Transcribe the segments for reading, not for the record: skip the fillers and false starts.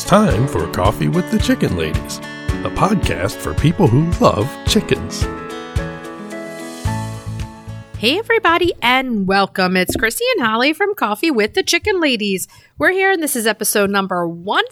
time for Coffee with the Chicken Ladies, a podcast for people who love chickens. Hey everybody and welcome. It's Christy and Holly from Coffee with the Chicken Ladies. We're here and this is episode number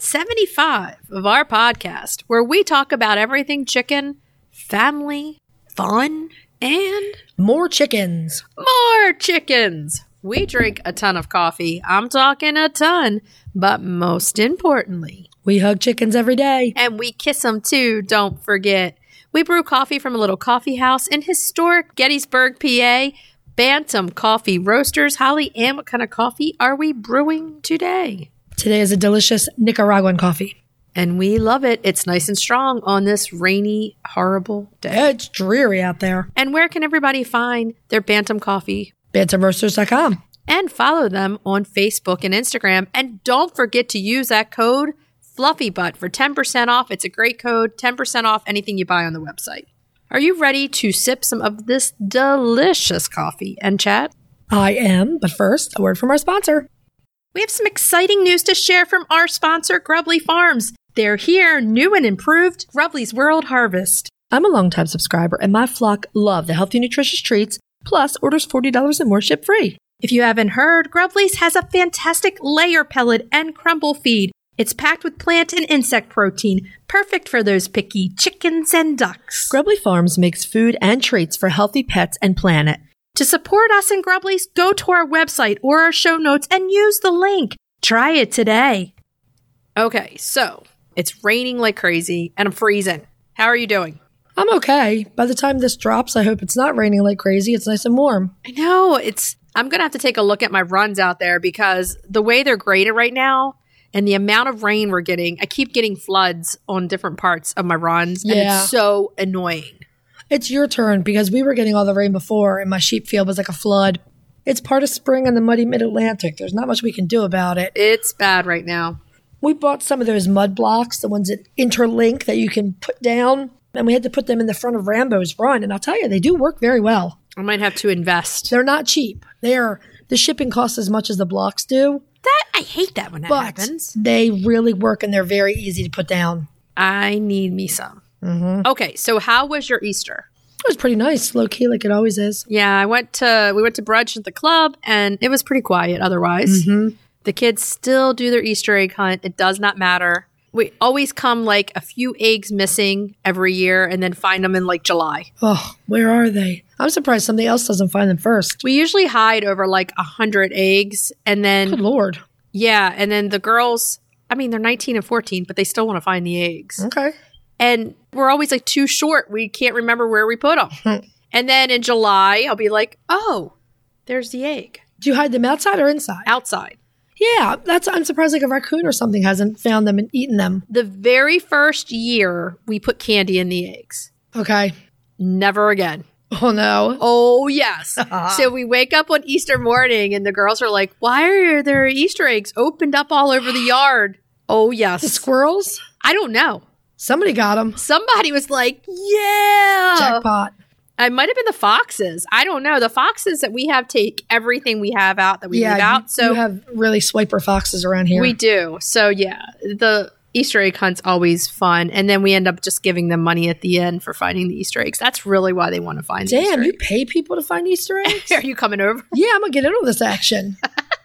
175 of our podcast where we talk about everything chicken, family, fun, and more chickens. More chickens. We drink a ton of coffee. I'm talking a ton, but most importantly, we hug chickens every day. And we kiss them too, don't forget. We brew coffee from a little coffee house in historic Gettysburg, PA. Bantam Coffee Roasters. Holly, and what kind of coffee are we brewing today? Today is a delicious Nicaraguan coffee. And we love it. It's nice and strong on this rainy, horrible day. Yeah, it's dreary out there. And where can everybody find their Bantam Coffee? BantamRoasters.com. And follow them on Facebook and Instagram. And don't forget to use that code FluffyButt for 10% off. It's a great code, 10% off anything you buy on the website. Are you ready to sip some of this delicious coffee and chat? I am, but first, a word from our sponsor. We have some exciting news to share from our sponsor, Grubly Farms. They're here, new and improved, Grubly's World Harvest. I'm a longtime subscriber, and my flock love the healthy, nutritious treats, plus orders $40 and more ship free. If you haven't heard, Grubly's has a fantastic layer pellet and crumble feed. It's packed with plant and insect protein, perfect for those picky chickens and ducks. Grubly Farms makes food and treats for healthy pets and planet. To support us in Grubly's, go to our website or our show notes and use the link. Try it today. Okay, so it's raining like crazy and I'm freezing. How are you doing? I'm okay. By the time this drops, I hope it's not raining like crazy. It's nice and warm. I know. I'm going to have to take a look at my runs out there because the way they're graded right now and the amount of rain we're getting, I keep getting floods on different parts of my runs. And it's so annoying. It's your turn because we were getting all the rain before and my sheep field was like a flood. It's part of spring in the muddy mid-Atlantic. There's not much we can do about it. It's bad right now. We bought some of those mud blocks, the ones that interlink that you can put down. And we had to put them in the front of Rambo's run. And I'll tell you, they do work very well. I might have to invest. They're not cheap. The shipping costs as much as the blocks do. I hate that when that happens. They really work and they're very easy to put down. I need me some. Mm-hmm. Okay, so how was your Easter? It was pretty nice, low key like it always is. Yeah, we went to brunch at the club and it was pretty quiet otherwise. Mm-hmm. The kids still do their Easter egg hunt. It does not matter. We always come like a few eggs missing every year and then find them in like July. Oh, where are they? I'm surprised somebody else doesn't find them first. We usually hide over like 100 eggs and then... Good Lord. Yeah, and then the girls, I mean, they're 19 and 14, but they still want to find the eggs. Okay. And we're always like too short. We can't remember where we put them. And then in July, I'll be like, oh, there's the egg. Do you hide them outside or inside? Outside. Yeah, I'm surprised like a raccoon or something hasn't found them and eaten them. The very first year we put candy in the eggs. Okay. Never again. Oh, no. Oh, yes. So we wake up on Easter morning and the girls are like, why are there Easter eggs opened up all over the yard? Oh, yes. The squirrels? I don't know. Somebody got them. Somebody was like, yeah. Jackpot. It might have been the foxes. I don't know. The foxes that we have take everything we have out that we leave out. So you have really swiper foxes around here. We do. So yeah, the Easter egg hunt's always fun. And then we end up just giving them money at the end for finding the Easter eggs. That's really why they want to find the Easter eggs. Damn, you pay people to find Easter eggs? Are you coming over? Yeah, I'm going to get in on this action.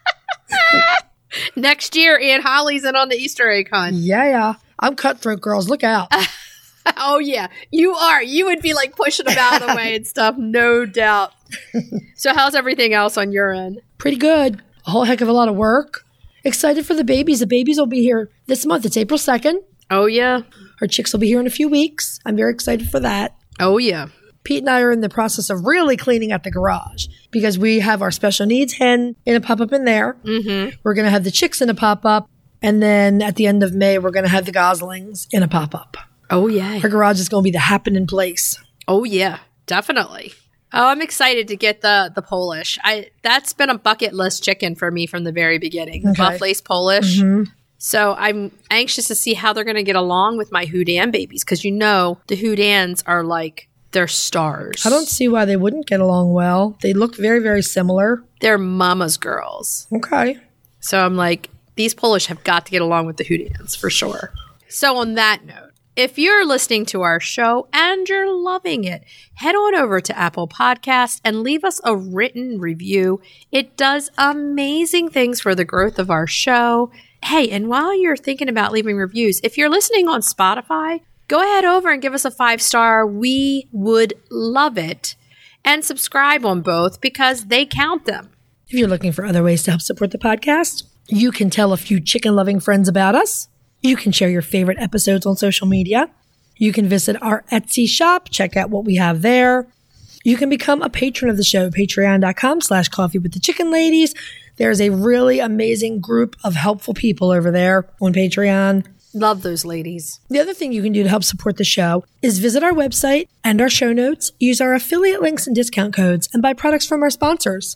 Next year, Aunt Holly's in on the Easter egg hunt. Yeah. I'm cutthroat, girls. Look out. Oh, yeah. You are. You would be like pushing them out of the way and stuff. No doubt. So how's everything else on your end? Pretty good. A whole heck of a lot of work. Excited for the babies. The babies will be here this month. It's April 2nd. Oh, yeah. Our chicks will be here in a few weeks. I'm very excited for that. Oh, yeah. Pete and I are in the process of really cleaning out the garage because we have our special needs hen in a pop-up in there. Mm-hmm. We're going to have the chicks in a pop-up. And then at the end of May, we're going to have the goslings in a pop-up. Oh, yeah. Our garage is going to be the happening place. Oh, yeah. Definitely. Oh, I'm excited to get the Polish. That's been a bucket list chicken for me from the very beginning. The Buff Lace Polish. Mm-hmm. So I'm anxious to see how they're going to get along with my Houdan babies because the Houdans are like, they're stars. I don't see why they wouldn't get along well. They look very, very similar. They're mama's girls. Okay. So I'm like, these Polish have got to get along with the Hootans for sure. So on that note, if you're listening to our show and you're loving it, head on over to Apple Podcasts and leave us a written review. It does amazing things for the growth of our show. Hey, and while you're thinking about leaving reviews, if you're listening on Spotify, go ahead over and give us a 5-star. We would love it. And subscribe on both because they count them. If you're looking for other ways to help support the podcast, you can tell a few chicken-loving friends about us. You can share your favorite episodes on social media. You can visit our Etsy shop, check out what we have there. You can become a patron of the show, patreon.com/coffeewiththechickenladies. There's a really amazing group of helpful people over there on Patreon. Love those ladies. The other thing you can do to help support the show is visit our website and our show notes, use our affiliate links and discount codes, and buy products from our sponsors.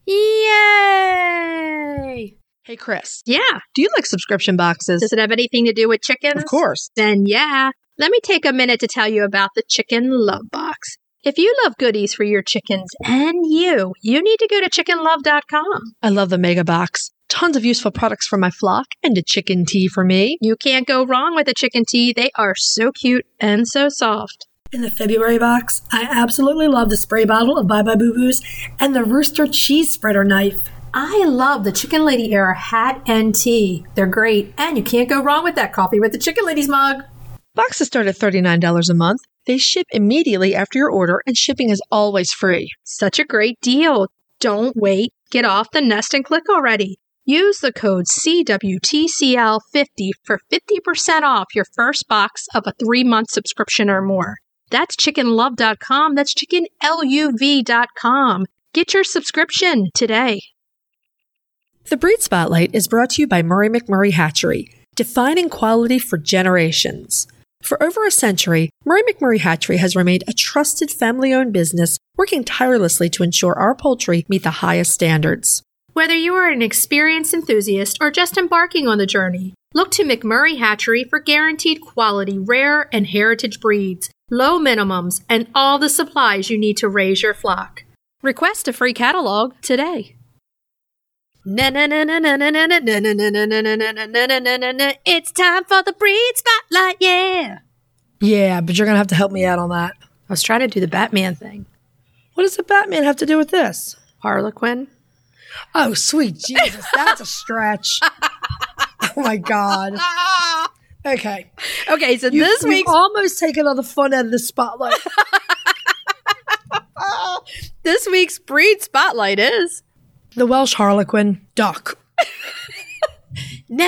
Yay! Hey, Chris. Yeah. Do you like subscription boxes? Does it have anything to do with chickens? Of course. Then yeah. Let me take a minute to tell you about the Chicken Love Box. If you love goodies for your chickens and you need to go to chickenlove.com. I love the Mega Box. Tons of useful products for my flock and a chicken tea for me. You can't go wrong with a chicken tea. They are so cute and so soft. In the February box, I absolutely love the spray bottle of Bye Bye Boo Boos and the Rooster cheese spreader knife. I love the Chicken Lady Era hat and tea. They're great, and you can't go wrong with that coffee with the Chicken Ladies mug. Boxes start at $39 a month. They ship immediately after your order, and shipping is always free. Such a great deal. Don't wait. Get off the nest and click already. Use the code CWTCL50 for 50% off your first box of a 3-month subscription or more. That's chickenlove.com. That's chickenluv.com. Get your subscription today. The Breed Spotlight is brought to you by Murray McMurray Hatchery, defining quality for generations. For over a century, Murray McMurray Hatchery has remained a trusted family-owned business, working tirelessly to ensure our poultry meet the highest standards. Whether you are an experienced enthusiast or just embarking on the journey, look to McMurray Hatchery for guaranteed quality, rare and heritage breeds, low minimums, and all the supplies you need to raise your flock. Request a free catalog today. It's time for the Breed Spotlight, yeah. Yeah, but you're going to have to help me out on that. I was trying to do the Batman thing. What does the Batman have to do with this? Harlequin. Oh, sweet Jesus, that's a stretch. Oh, my God. Okay. Okay, so You've week's... almost taken all the fun out of the spotlight. This week's Breed Spotlight is... the Welsh Harlequin duck. I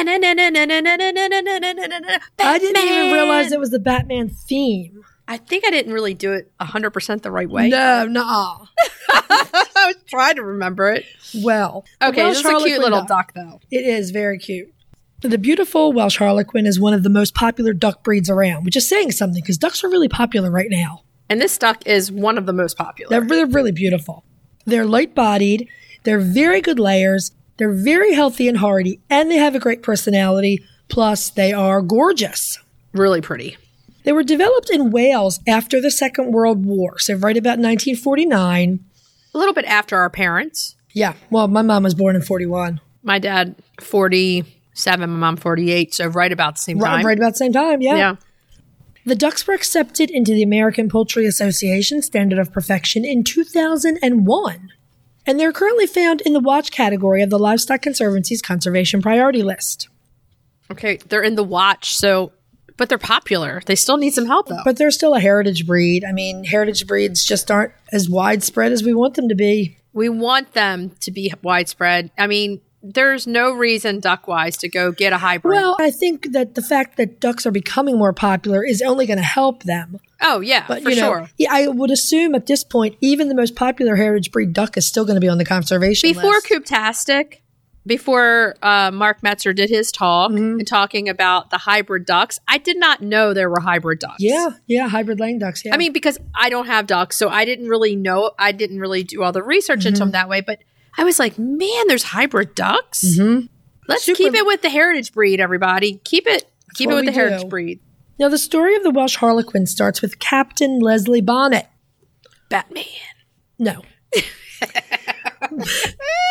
didn't even realize it was the Batman theme. I think I didn't really do it 100% the right way. No, nuh-uh. I was trying to remember it. Well, okay, this is a cute little duck, though. It is very cute. The beautiful Welsh Harlequin is one of the most popular duck breeds around, which is saying something because ducks are really popular right now. And this duck is one of the most popular. They're really, really beautiful. They're light-bodied. They're very good layers. They're very healthy and hardy, and they have a great personality. Plus, they are gorgeous. Really pretty. They were developed in Wales after the Second World War, so right about 1949. A little bit after our parents. Yeah, well, my mom was born in 41. My dad, 47, my mom, 48, so right about the same time. Right about the same time, yeah. Yeah. The ducks were accepted into the American Poultry Association Standard of Perfection in 2001. And they're currently found in the watch category of the Livestock Conservancy's Conservation Priority List. Okay, they're in the watch, but they're popular. They still need some help, though. But they're still a heritage breed. I mean, heritage breeds just aren't as widespread as we want them to be. We want them to be widespread. I mean, there's no reason duck-wise to go get a hybrid. Well, I think that the fact that ducks are becoming more popular is only going to help them. Oh, yeah, but, for sure. Yeah, I would assume at this point, even the most popular heritage breed duck is still going to be on the conservation list. Before Cooptastic, before Mark Metzer did his talk and talking about the hybrid ducks, I did not know there were hybrid ducks. Yeah, hybrid laying ducks, yeah. I mean, because I don't have ducks, so I didn't really know. I didn't really do all the research into them that way, but I was like, man, there's hybrid ducks? Mm-hmm. Let's keep it with the heritage breed, everybody. Keep it with the heritage breed. Now, the story of the Welsh Harlequin starts with Captain Leslie Bonnet. Batman. No.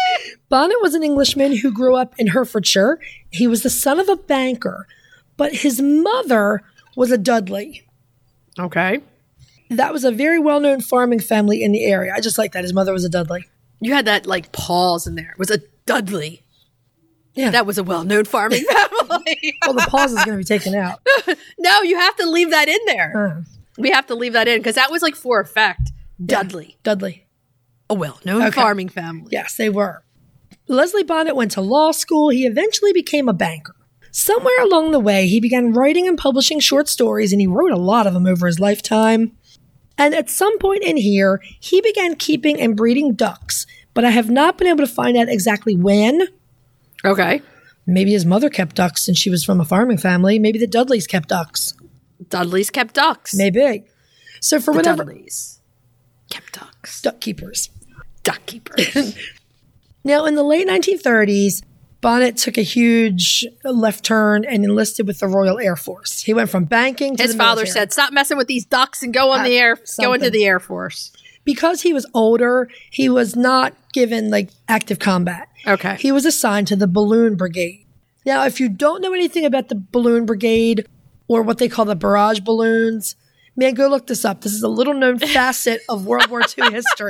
Bonnet was an Englishman who grew up in Herefordshire. He was the son of a banker, but his mother was a Dudley. Okay. That was a very well-known farming family in the area. I just like that. His mother was a Dudley. You had that like pause in there. It was a Dudley. Yeah. That was a well-known farming family. Well, the pause is going to be taken out. No, you have to leave that in there. We have to leave that in because that was like for effect. Dudley. Yeah, Dudley. A well-known farming family. Yes, they were. Leslie Bonnet went to law school. He eventually became a banker. Somewhere along the way, he began writing and publishing short stories, and he wrote a lot of them over his lifetime. And at some point in here, he began keeping and breeding ducks, but I have not been able to find out exactly when. Okay. Maybe his mother kept ducks since she was from a farming family. Maybe the Dudleys kept ducks. Dudleys kept ducks. Maybe. So for The whatever... Dudleys kept ducks. Duck keepers. Duck keepers. Now, in the late 1930s, Bonnet took a huge left turn and enlisted with the Royal Air Force. He went from banking to His the father military. said, "Stop messing with these ducks and go on the air. Go something. into the Air Force." Because he was older, he was not given like active combat. Okay. He was assigned to the Balloon Brigade. Now, if you don't know anything about the Balloon Brigade or what they call the barrage balloons, man, go look this up. This is a little known facet of World War II history.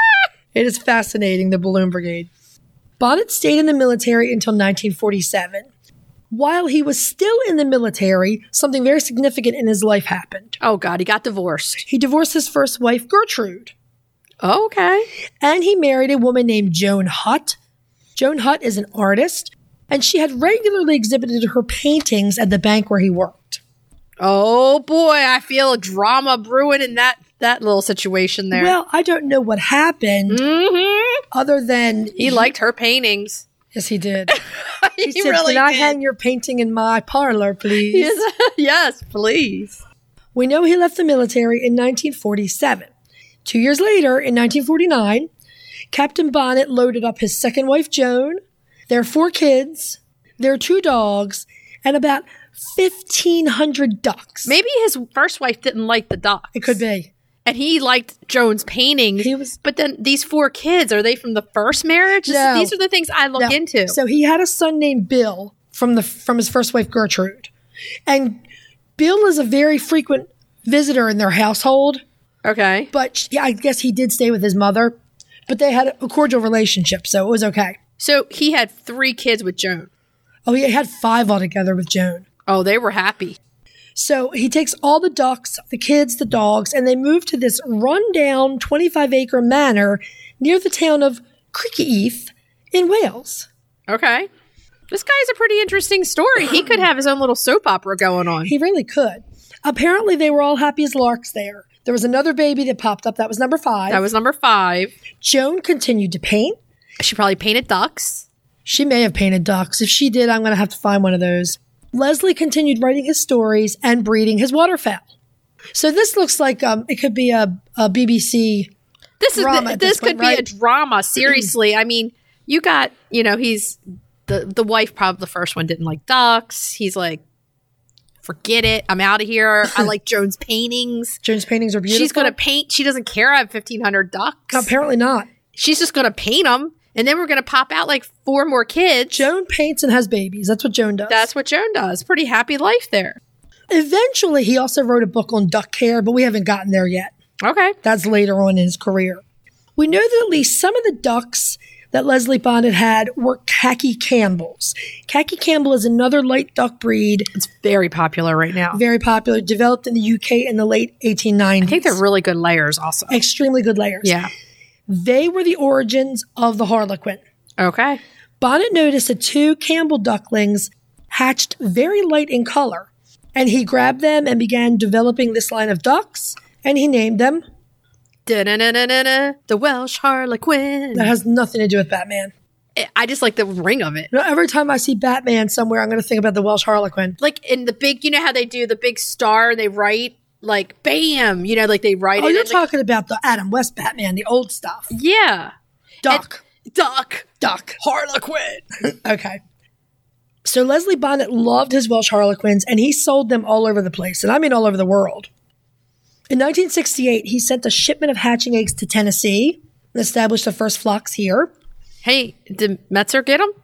It is fascinating, the Balloon Brigade. Bonnet stayed in the military until 1947. While he was still in the military, something very significant in his life happened. Oh, God. He got divorced. He divorced his first wife, Gertrude, Oh, okay. and he married a woman named Joan Hutt. Joan Hutt is an artist, and she had regularly exhibited her paintings at the bank where he worked. Oh, boy. I feel a drama brewing in that little situation there. Well, I don't know what happened other than... He liked her paintings. Yes, he did. He He said, really "Can I did. hang your painting in my parlor, please?" Yes, please. We know he left the military in 1947. 2 years later, in 1949, Captain Bonnet loaded up his second wife, Joan, their 4 kids, their 2 dogs, and about 1,500 ducks. Maybe his first wife didn't like the ducks. It could be. And he liked Joan's paintings. But then these 4 kids, are they from the first marriage? No. These are the things I look into. So he had a son named Bill from his first wife, Gertrude. And Bill is a very frequent visitor in their household. Okay. But yeah, I guess he did stay with his mother. But they had a cordial relationship, so it was okay. So he had 3 kids with Joan. Oh, he had 5 altogether with Joan. Oh, they were happy. So he takes all the ducks, the kids, the dogs, and they move to this rundown 25-acre manor near the town of Creakeith in Wales. Okay. This guy's a pretty interesting story. He could have his own little soap opera going on. He really could. Apparently, they were all happy as larks there. There was another baby that popped up. That was number 5. That was number 5. Joan continued to paint. She probably painted ducks. She may have painted ducks. If she did, I'm going to have to find one of those. Leslie continued writing his stories and breeding his waterfowl. So this looks like it could be a BBC drama. This could be a drama. Seriously, I mean, you got he's the wife. Probably the first one didn't like ducks. He's like, forget it. I'm out of here. I like Joan's paintings. Joan's paintings are beautiful. She's going to paint. She doesn't care. I have 1,500 ducks. Apparently not. She's just going to paint them. And then we're going to pop out like 4 more kids. Joan paints and has babies. That's what Joan does. That's what Joan does. Pretty happy life there. Eventually, he also wrote a book on duck care, but we haven't gotten there yet. Okay. That's later on in his career. We know that at least some of the ducks that Leslie Bonnet had were Khaki Campbells. Khaki Campbell is another light duck breed. It's very popular right now. Very popular. Developed in the UK in the late 1890s. I think they're really good layers also. Extremely good layers. Yeah. They were the origins of the Harlequin. Okay. Bonnet noticed that 2 Campbell ducklings hatched very light in color, and he grabbed them and began developing this line of ducks, and he named them the Welsh Harlequin. That has nothing to do with Batman. I just like the ring of it. You know, every time I see Batman somewhere, I'm going to think about the Welsh Harlequin. Like in the big, how they do the big star, they write like bam, like they write it. Oh, you're in talking about the Adam West Batman, the old stuff. Yeah. Duck. Duck. Harlequin. Okay. So Leslie Bonnet loved his Welsh Harlequins, and he sold them all over the place, and I mean all over the world. In 1968, he sent a shipment of hatching eggs to Tennessee and established the first flocks here. Hey, did Metzer get them?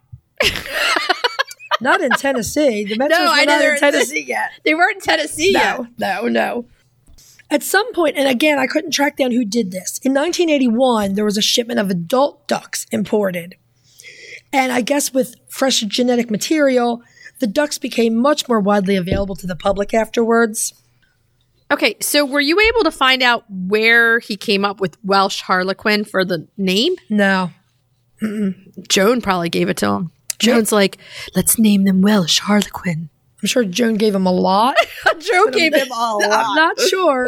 Not in Tennessee. The Mets were not in Tennessee yet. They weren't in Tennessee yet. No. At some point, and again, I couldn't track down who did this. In 1981, there was a shipment of adult ducks imported. And I guess with fresh genetic material, the ducks became much more widely available to the public afterwards. Okay, so were you able to find out where he came up with Welsh Harlequin for the name? No. Joan probably gave it to him. Joan's like, let's name them Welsh Harlequin. I'm sure Joan gave him a lot. Joan gave him a lot. I'm not sure.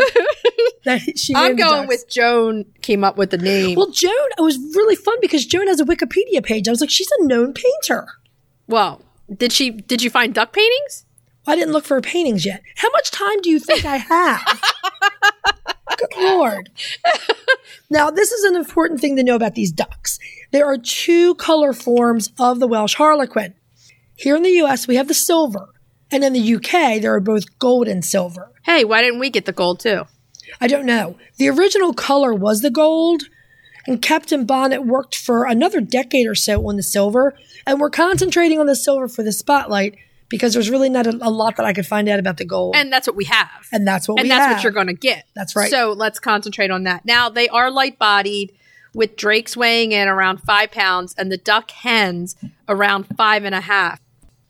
I'm going with Joan came up with the name. Well, Joan, it was really fun because Joan has a Wikipedia page. I was like, she's a known painter. Well, did you find duck paintings? I didn't look for her paintings yet. How much time do you think I have? Good Lord. Now, this is an important thing to know about these ducks. There are two color forms of the Welsh Harlequin. Here in the U.S., we have the silver. And in the U.K., there are both gold and silver. Hey, why didn't we get the gold too? I don't know. The original color was the gold, and Captain Bonnet worked for another decade or so on the silver. And we're concentrating on the silver for the spotlight because there's really not a lot that I could find out about the gold. And that's what we have. And that's what what you're going to get. That's right. So let's concentrate on that. Now, they are light-bodied, with drakes weighing in around 5 pounds and the duck hens around 5.5.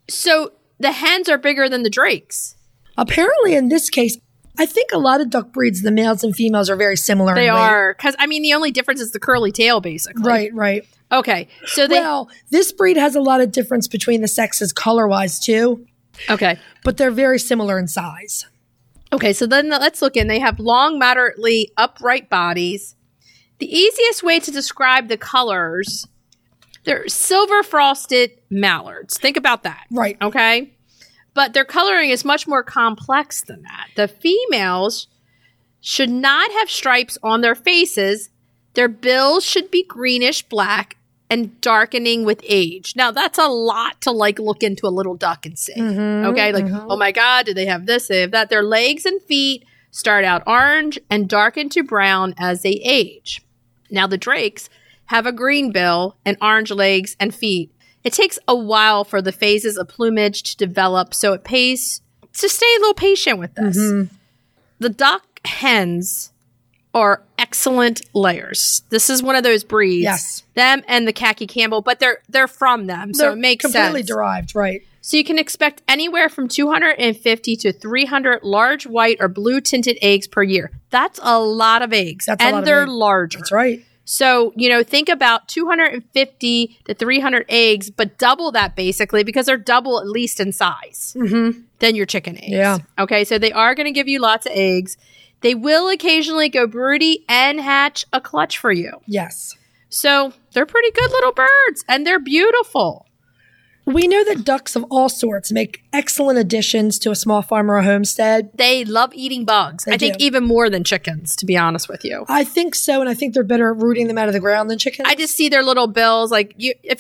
So the hens are bigger than the drakes. Apparently, in this case, I think a lot of duck breeds, the males and females are very similar. They are. Because, the only difference is the curly tail, basically. Right. Okay. So this breed has a lot of difference between the sexes color-wise, too. Okay. But they're very similar in size. Okay, so then let's look in. They have long, moderately upright bodies. The easiest way to describe the colors, they're silver frosted mallards. Think about that. Right. Okay? But their coloring is much more complex than that. The females should not have stripes on their faces. Their bills should be greenish black and darkening with age. Now, that's a lot to look into a little duck and see. Okay? Oh my God, do they have this? They have that. Their legs and feet start out orange and darken to brown as they age. Now, the drakes have a green bill and orange legs and feet. It takes a while for the phases of plumage to develop, so it pays to stay a little patient with this. The duck hens are excellent layers. This is one of those breeds. Yes. Them and the Khaki Campbell, but they're from them, so it makes completely sense. derived, right. So you can expect anywhere from 250 to 300 large white or blue tinted eggs per year. That's a lot of eggs. And they're larger. That's right. So, think about 250 to 300 eggs, but double that basically because they're double at least in size than your chicken eggs. Yeah. Okay, so they are going to give you lots of eggs. They will occasionally go broody and hatch a clutch for you. Yes. So they're pretty good little birds and they're beautiful. We know that ducks of all sorts make excellent additions to a small farm or a homestead. They love eating bugs. I think even more than chickens, to be honest with you. I think so, and I think they're better at rooting them out of the ground than chickens. I just see their little bills. Where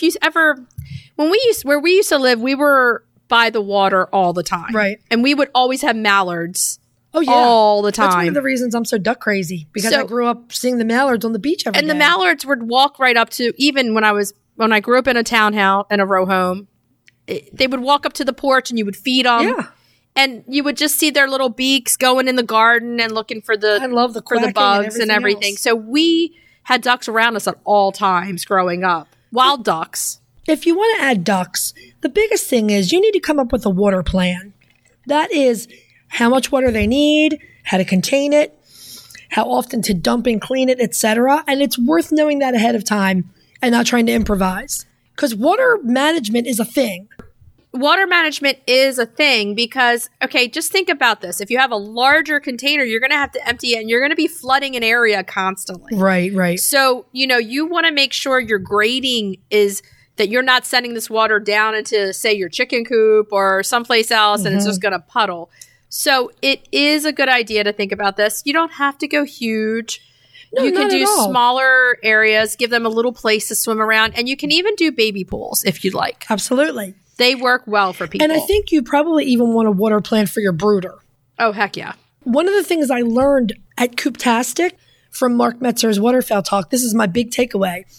we used to live, we were by the water all the time. Right. And we would always have mallards. Oh, yeah. All the time. That's one of the reasons I'm so duck crazy, because I grew up seeing the mallards on the beach every day. And the mallards would walk right up to, even when I grew up in a townhouse, in a row home, they would walk up to the porch and you would feed them. Yeah. And you would just see their little beaks going in the garden and looking for the bugs and everything. Else. So we had ducks around us at all times growing up. Wild ducks. If you want to add ducks, the biggest thing is you need to come up with a water plan. That is how much water they need, how to contain it, how often to dump and clean it, etc. And it's worth knowing that ahead of time and not trying to improvise. Because water management is a thing. Water management is a thing because, just think about this. If you have a larger container, you're going to have to empty it and you're going to be flooding an area constantly. Right. So, you want to make sure your grading is that you're not sending this water down into, say, your chicken coop or someplace else and it's just going to puddle. So it is a good idea to think about this. You don't have to go huge. No, you can do not at all. smaller areas, give them a little place to swim around, and you can even do baby pools if you'd like. Absolutely. They work well for people. And I think you probably even want a water plan for your brooder. Oh, heck yeah. One of the things I learned at Cooptastic from Mark Metzer's Waterfowl Talk, this is my big takeaway,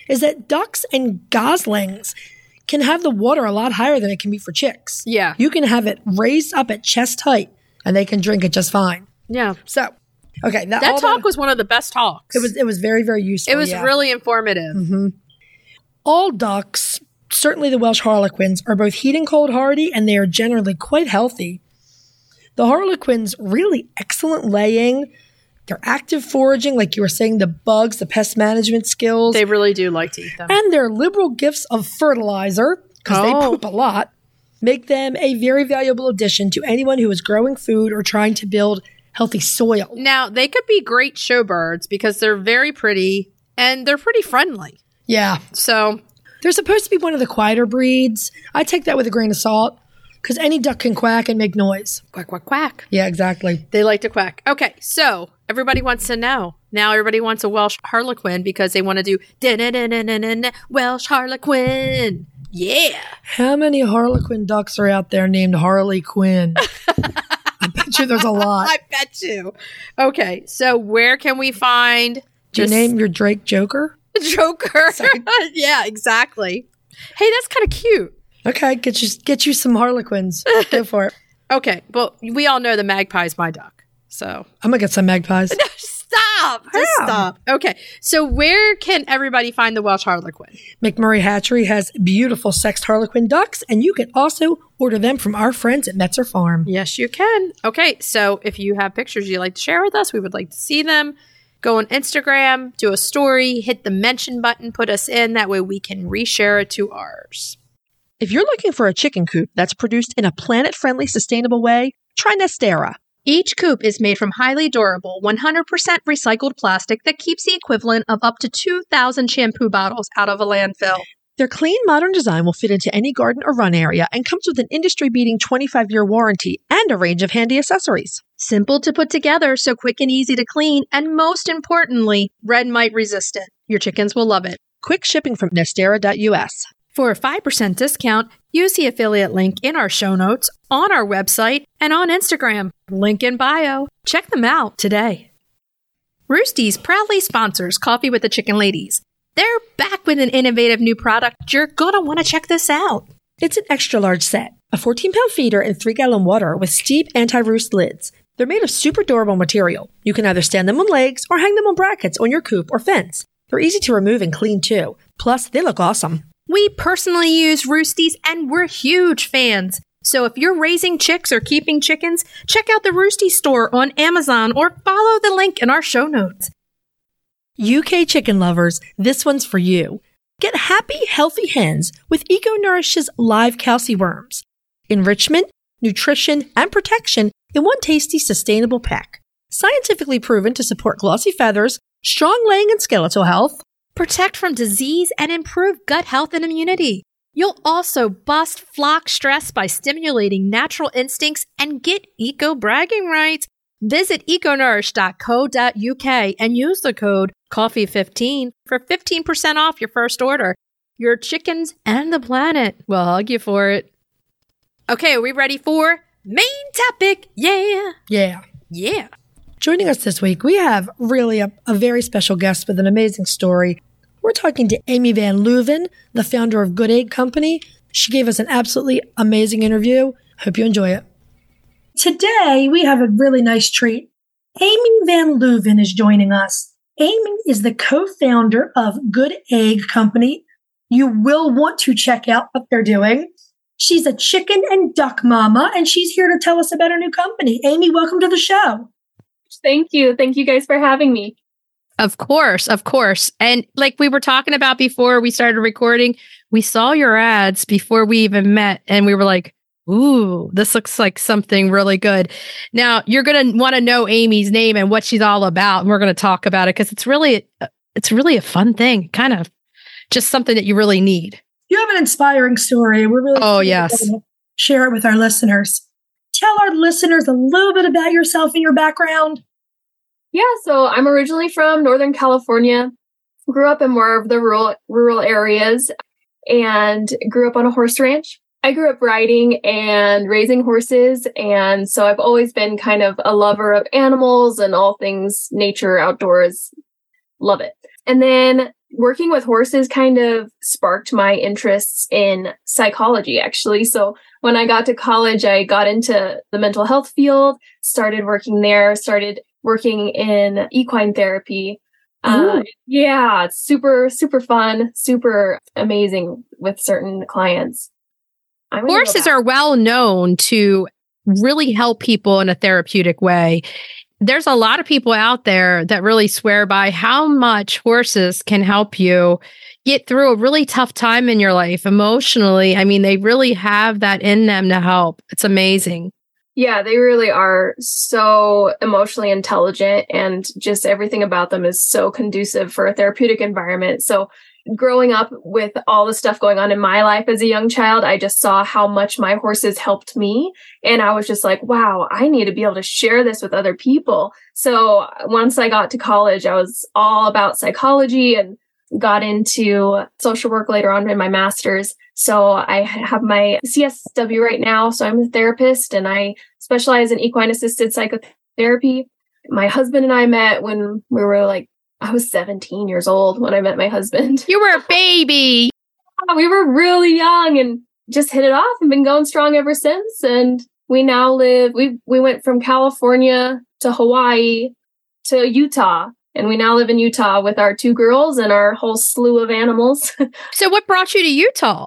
is that ducks and goslings can have the water a lot higher than it can be for chicks. Yeah. You can have it raised up at chest height and they can drink it just fine. Yeah. So, okay. That talk was one of the best talks. It was very, very useful. It was really informative. Mm-hmm. All ducks, certainly the Welsh Harlequins, are both heat and cold hardy, and they are generally quite healthy. The Harlequins, really excellent laying. They're active foraging, like you were saying, the bugs, the pest management skills. They really do like to eat them. And their liberal gifts of fertilizer, because they poop a lot, make them a very valuable addition to anyone who is growing food or trying to build healthy soil. Now, they could be great showbirds because they're very pretty and they're pretty friendly. Yeah. So they're supposed to be one of the quieter breeds. I take that with a grain of salt because any duck can quack and make noise. Quack, quack, quack. Yeah, exactly. They like to quack. Okay, so everybody wants to know. Now everybody wants a Welsh Harlequin because they want to do Welsh Harlequin. Yeah. How many Harlequin ducks are out there named Harley Quinn? I bet you there's a lot. I bet you. Okay, so where can we find your name your Drake Joker? Joker. Yeah, exactly. Hey, that's kind of cute. Okay, get you some Harlequins. Go for it. Okay, well, we all know the magpie's my duck. So I'm gonna get some magpies. Stop. Just stop. Okay, so where can everybody find the Welsh Harlequin? McMurray Hatchery has beautiful sexed Harlequin ducks, and you can also order them from our friends at Metzer Farm. Yes, you can. Okay, so if you have pictures you'd like to share with us, we would like to see them. Go on Instagram, do a story, hit the mention button, put us in. That way we can reshare it to ours. If you're looking for a chicken coop that's produced in a planet-friendly, sustainable way, try Nestera. Each coop is made from highly durable, 100% recycled plastic that keeps the equivalent of up to 2,000 shampoo bottles out of a landfill. Their clean, modern design will fit into any garden or run area and comes with an industry-beating 25-year warranty and a range of handy accessories. Simple to put together, so quick and easy to clean, and most importantly, red mite resistant. Your chickens will love it. Quick shipping from Nestera.us. For a 5% discount, use the affiliate link in our show notes, on our website, and on Instagram. Link in bio. Check them out today. Roosty's proudly sponsors Coffee with the Chicken Ladies. They're back with an innovative new product. You're going to want to check this out. It's an extra large set, a 14-pound feeder and 3-gallon water with steep anti-roost lids. They're made of super durable material. You can either stand them on legs or hang them on brackets on your coop or fence. They're easy to remove and clean too. Plus, they look awesome. We personally use Roosties and we're huge fans. So if you're raising chicks or keeping chickens, check out the Roosty store on Amazon or follow the link in our show notes. UK chicken lovers, this one's for you. Get happy, healthy hens with EcoNourish's live calci worms. Enrichment, nutrition, and protection in one tasty, sustainable pack. Scientifically proven to support glossy feathers, strong laying and skeletal health, protect from disease, and improve gut health and immunity. You'll also bust flock stress by stimulating natural instincts and get eco bragging rights. Visit econourish.co.uk and use the code COFFEE15 for 15% off your first order. Your chickens and the planet will hug you for it. Okay, are we ready for main topic? Yeah. Joining us this week, we have really a very special guest with an amazing story. We're talking to Amy Van Leuven, the founder of Good Egg Company. She gave us an absolutely amazing interview. Hope you enjoy it. Today, we have a really nice treat. Amy Van Leuven is joining us. Amy is the co-founder of Good Egg Company. You will want to check out what they're doing. She's a chicken and duck mama, and she's here to tell us about her new company. Amy, welcome to the show. Thank you. Thank you guys for having me. Of course. And like we were talking about before we started recording, we saw your ads before we even met, and we were like, ooh, this looks like something really good. Now, you're going to want to know Amy's name and what she's all about, and we're going to talk about it because it's really a fun thing, kind of just something that you really need. You have an inspiring story. We're really to share it with our listeners. Tell our listeners a little bit about yourself and your background. Yeah, so I'm originally from Northern California, grew up in more of the rural areas, and grew up on a horse ranch. I grew up riding and raising horses, and so I've always been kind of a lover of animals and all things nature, outdoors. Love it. And then working with horses kind of sparked my interests in psychology, actually. So when I got to college, I got into the mental health field, started working there, started working in equine therapy. Yeah, it's super, super fun, super amazing with certain clients. Horses are well known to really help people in a therapeutic way. There's a lot of people out there that really swear by how much horses can help you get through a really tough time in your life emotionally. I mean, they really have that in them to help. It's amazing. Yeah, they really are so emotionally intelligent, and just everything about them is so conducive for a therapeutic environment. So growing up with all the stuff going on in my life as a young child, I just saw how much my horses helped me. And I was just like, wow, I need to be able to share this with other people. So once I got to college, I was all about psychology and got into social work later on in my master's. So I have my CSW right now. So I'm a therapist and I specialize in equine assisted psychotherapy. My husband and I met when we were like, I was 17 years old when I met my husband. You were a baby. We were really young and just hit it off and been going strong ever since. And we now live, we went from California to Hawaii to Utah. And we now live in Utah with our 2 girls and our whole slew of animals. So what brought you to Utah?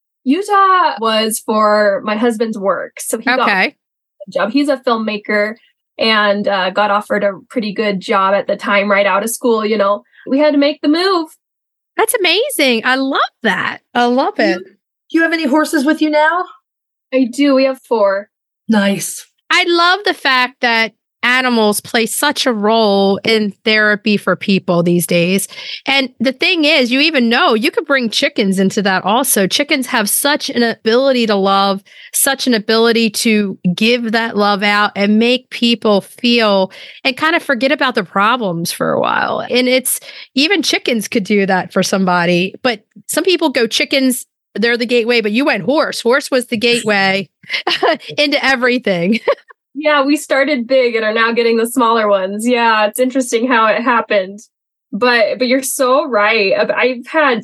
Utah was for my husband's work. So he got a job. He's a filmmaker and got offered a pretty good job at the time right out of school. You know, we had to make the move. That's amazing. I love that. I love it. Do you have any horses with you now? I do. We have 4. Nice. I love the fact that animals play such a role in therapy for people these days. And the thing is, you even know you could bring chickens into that also. Chickens have such an ability to love, such an ability to give that love out and make people feel and kind of forget about the problems for a while. And it's even chickens could do that for somebody. But some people go chickens, they're the gateway, but you went horse. Horse was the gateway into everything. Yeah, we started big and are now getting the smaller ones. Yeah, it's interesting how it happened. But you're so right. I've had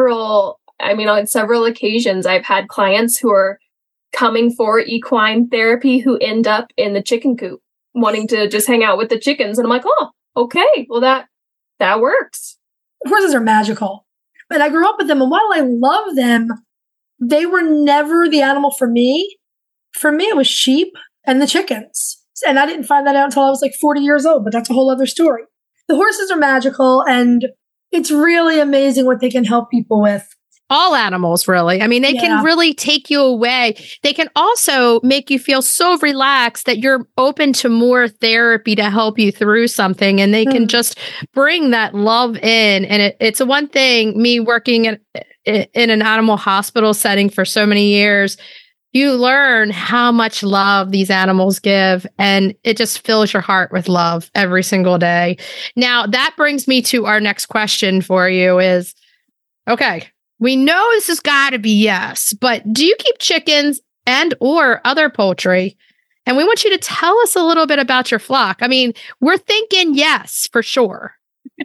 on several occasions, I've had clients who are coming for equine therapy who end up in the chicken coop, wanting to just hang out with the chickens. And I'm like, oh, okay, well, that works. Horses are magical. And I grew up with them. And while I love them, they were never the animal for me. For me, it was sheep and the chickens. And I didn't find that out until I was like 40 years old, but that's a whole other story. The horses are magical, and it's really amazing what they can help people with. All animals, really. I mean, they can really take you away. They can also make you feel so relaxed that you're open to more therapy to help you through something. And they can just bring that love in. And it's one thing, me working in an animal hospital setting for so many years, you learn how much love these animals give, and it just fills your heart with love every single day. Now, that brings me to our next question for you is, okay, we know this has got to be yes, but do you keep chickens and or other poultry? And we want you to tell us a little bit about your flock. I mean, we're thinking yes, for sure.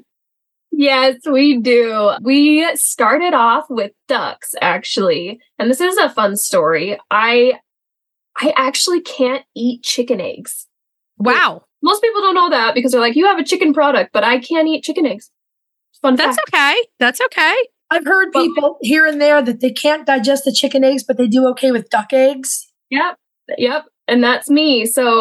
Yes, we do. We started off with ducks, actually. And this is a fun story. I actually can't eat chicken eggs. Wow. Most people don't know that because they're like, you have a chicken product, but I can't eat chicken eggs. Fun fact. That's okay. That's okay. I've heard people here and there that they can't digest the chicken eggs, but they do okay with duck eggs. Yep. And that's me. So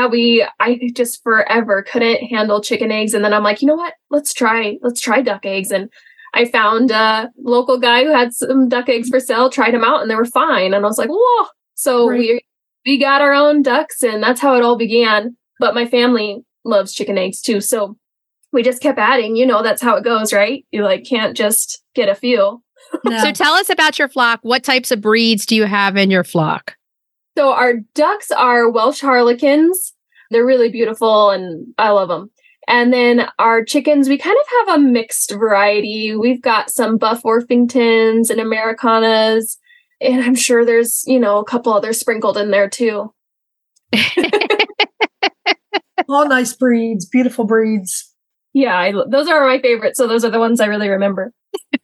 I just forever couldn't handle chicken eggs. And then I'm like, you know what? Let's try duck eggs. And I found a local guy who had some duck eggs for sale, tried them out, and they were fine. And I was like, whoa. So we got our own ducks, and that's how it all began. But my family loves chicken eggs too. So we just kept adding, that's how it goes, right? You can't just get a few. No. So tell us about your flock. What types of breeds do you have in your flock? So our ducks are Welsh Harlequins. They're really beautiful and I love them. And then our chickens, we kind of have a mixed variety. We've got some Buff Orpingtons and Americanas. And I'm sure there's, a couple others sprinkled in there too. All nice breeds, beautiful breeds. Yeah, those are my favorites. So those are the ones I really remember.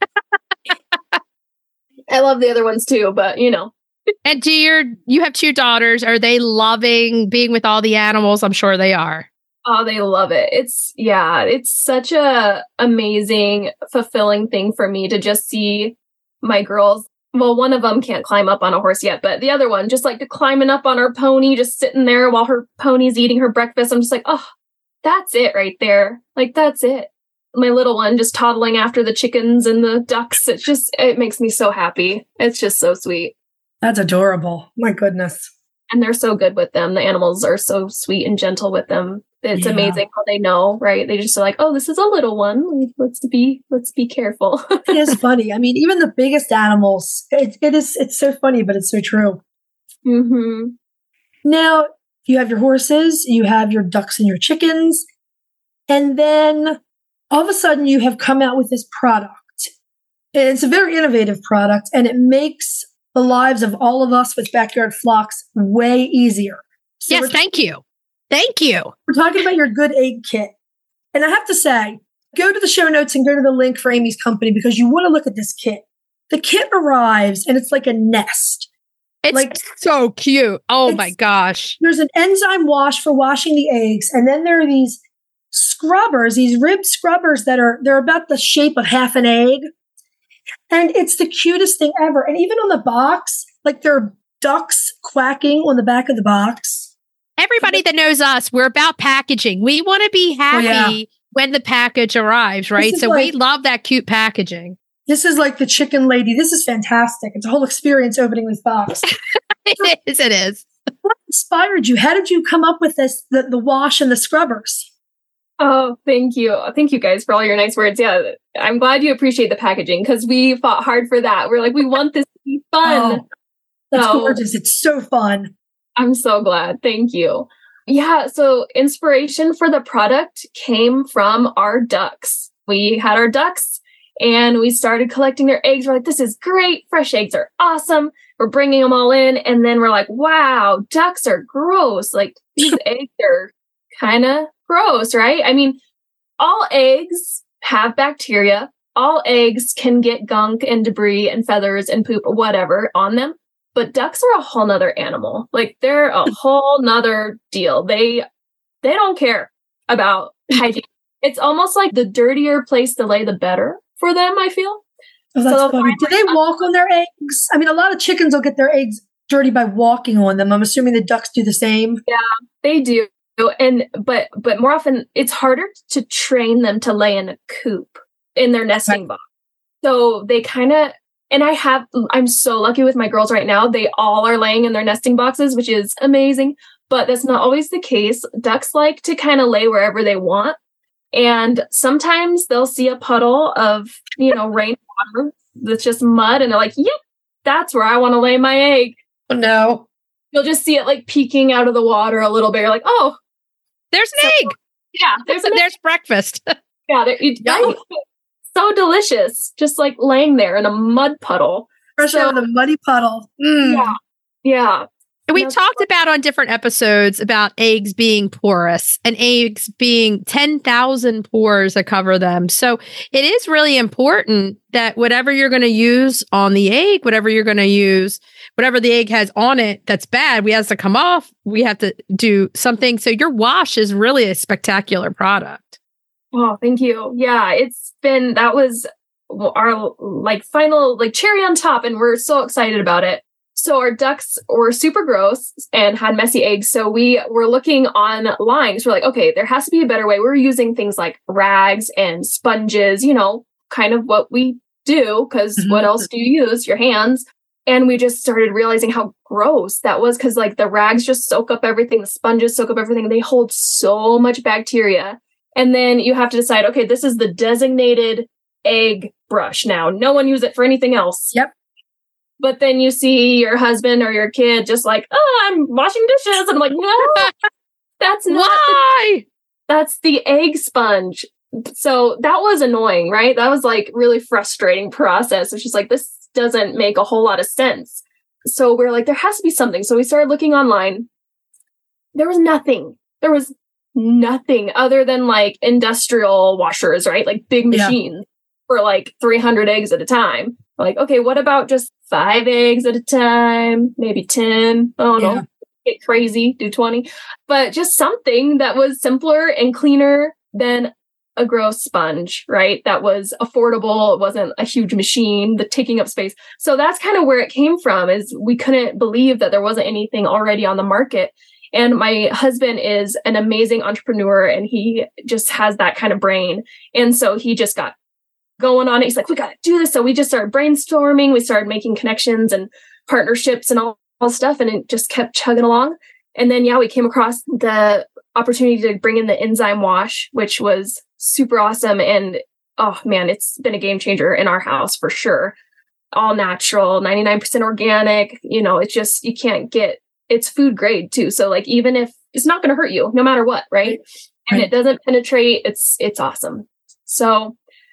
I love the other ones too, but you know. And you have 2 daughters. Are they loving being with all the animals? I'm sure they are. Oh, they love it. It's such a amazing, fulfilling thing for me to just see my girls. Well, one of them can't climb up on a horse yet, but the other one just like climbing up on her pony, just sitting there while her pony's eating her breakfast. I'm just like, oh, that's it right there. Like, that's it. My little one just toddling after the chickens and the ducks. It makes me so happy. It's just so sweet. That's adorable. My goodness. And they're so good with them. The animals are so sweet and gentle with them. It's amazing how they know, right? They just are like, oh, this is a little one. Let's be careful. It is funny. I mean, even the biggest animals, it's so funny, but it's so true. Mm-hmm. Now, you have your horses, you have your ducks and your chickens, and then all of a sudden you have come out with this product. And it's a very innovative product, and it makes the lives of all of us with backyard flocks way easier. So yes, thank you. Thank you. We're talking about your Good Egg Kit. And I have to say, go to the show notes and go to the link for Amy's company because you want to look at this kit. The kit arrives and it's like a nest. It's like, so cute. Oh my gosh. There's an enzyme wash for washing the eggs. And then there are these scrubbers, these rib scrubbers they're about the shape of half an egg. And it's the cutest thing ever. And even on the box, like there are ducks quacking on the back of the box. Everybody that knows us, we're about packaging. We want to be happy when the package arrives, right? So we love that cute packaging. This is like the Chicken Lady. This is fantastic. It's a whole experience opening this box. It is. What inspired you? How did you come up with this, the wash and the scrubbers? Oh, thank you. Thank you guys for all your nice words. Yeah, I'm glad you appreciate the packaging because we fought hard for that. We're like, we want this to be fun. Oh, that's gorgeous. It's so fun. I'm so glad. Thank you. Yeah. So inspiration for the product came from our ducks. We had our ducks and we started collecting their eggs. We're like, this is great. Fresh eggs are awesome. We're bringing them all in. And then we're like, wow, ducks are gross. Like these eggs are kind of gross, right? I mean, all eggs have bacteria. All eggs can get gunk and debris and feathers and poop or whatever on them. But ducks are a whole nother animal. Like they're a whole nother deal. They don't care about hygiene. It's almost like the dirtier place to lay, the better for them, I feel. Oh, that's funny. Do they walk on their eggs? I mean, a lot of chickens will get their eggs dirty by walking on them. I'm assuming the ducks do the same. Yeah, they do. But more often it's harder to train them to lay in a coop in their nesting box. So they kind of, and I'm so lucky with my girls right now. They all are laying in their nesting boxes, which is amazing, but that's not always the case. Ducks like to kind of lay wherever they want. And sometimes they'll see a puddle of, rainwater that's just mud. And they're like, yep, that's where I want to lay my egg. Oh, no. You'll just see it like peeking out of the water a little bit. You're like, oh, there's an egg. Yeah. There's breakfast. Yeah. So delicious, just like laying there in a mud puddle. Fresh out of the muddy puddle. Mm. Yeah. We've talked about on different episodes about eggs being porous and eggs being 10,000 pores that cover them. So it is really important that whatever you're going to use on the egg, whatever the egg has on it that's bad, we have to come off. We have to do something. So your wash is really a spectacular product. Oh, thank you. Yeah, that was our final cherry on top, and we're so excited about it. So our ducks were super gross and had messy eggs. So we were looking online. So we're like, okay, there has to be a better way. We're using things like rags and sponges, kind of what we do, because what else do you use? Your hands. And we just started realizing how gross that was because the rags just soak up everything. The sponges soak up everything. They hold so much bacteria. And then you have to decide, okay, this is the designated egg brush now. No one use it for anything else. Yep. But then you see your husband or your kid just like, oh, I'm washing dishes. And I'm like, no, that's not. Why? That's the egg sponge. So that was annoying, right? That was really frustrating process. It's just this doesn't make a whole lot of sense. So we're like, there has to be something. So we started looking online. There was nothing. There was nothing other than like industrial washers, right? Like big machines for like 300 eggs at a time. Like, okay, what about just 5 eggs at a time? Maybe 10. I don't know. Get crazy, do 20. But just something that was simpler and cleaner than a gross sponge, right? That was affordable. It wasn't a huge machine, the taking up space. So that's kind of where it came from, is we couldn't believe that there wasn't anything already on the market. And my husband is an amazing entrepreneur, and he just has that kind of brain. And so he just got going on it. He's like, we got to do this. So we just started brainstorming. We started making connections and partnerships and all stuff. And it just kept chugging along. And then, we came across the opportunity to bring in the enzyme wash, which was super awesome. And oh man, it's been a game changer in our house for sure. All natural, 99% organic. It's just, you can't get, it's food grade too. So like, even if it's not going to hurt you no matter what, right? And it doesn't penetrate, it's awesome. So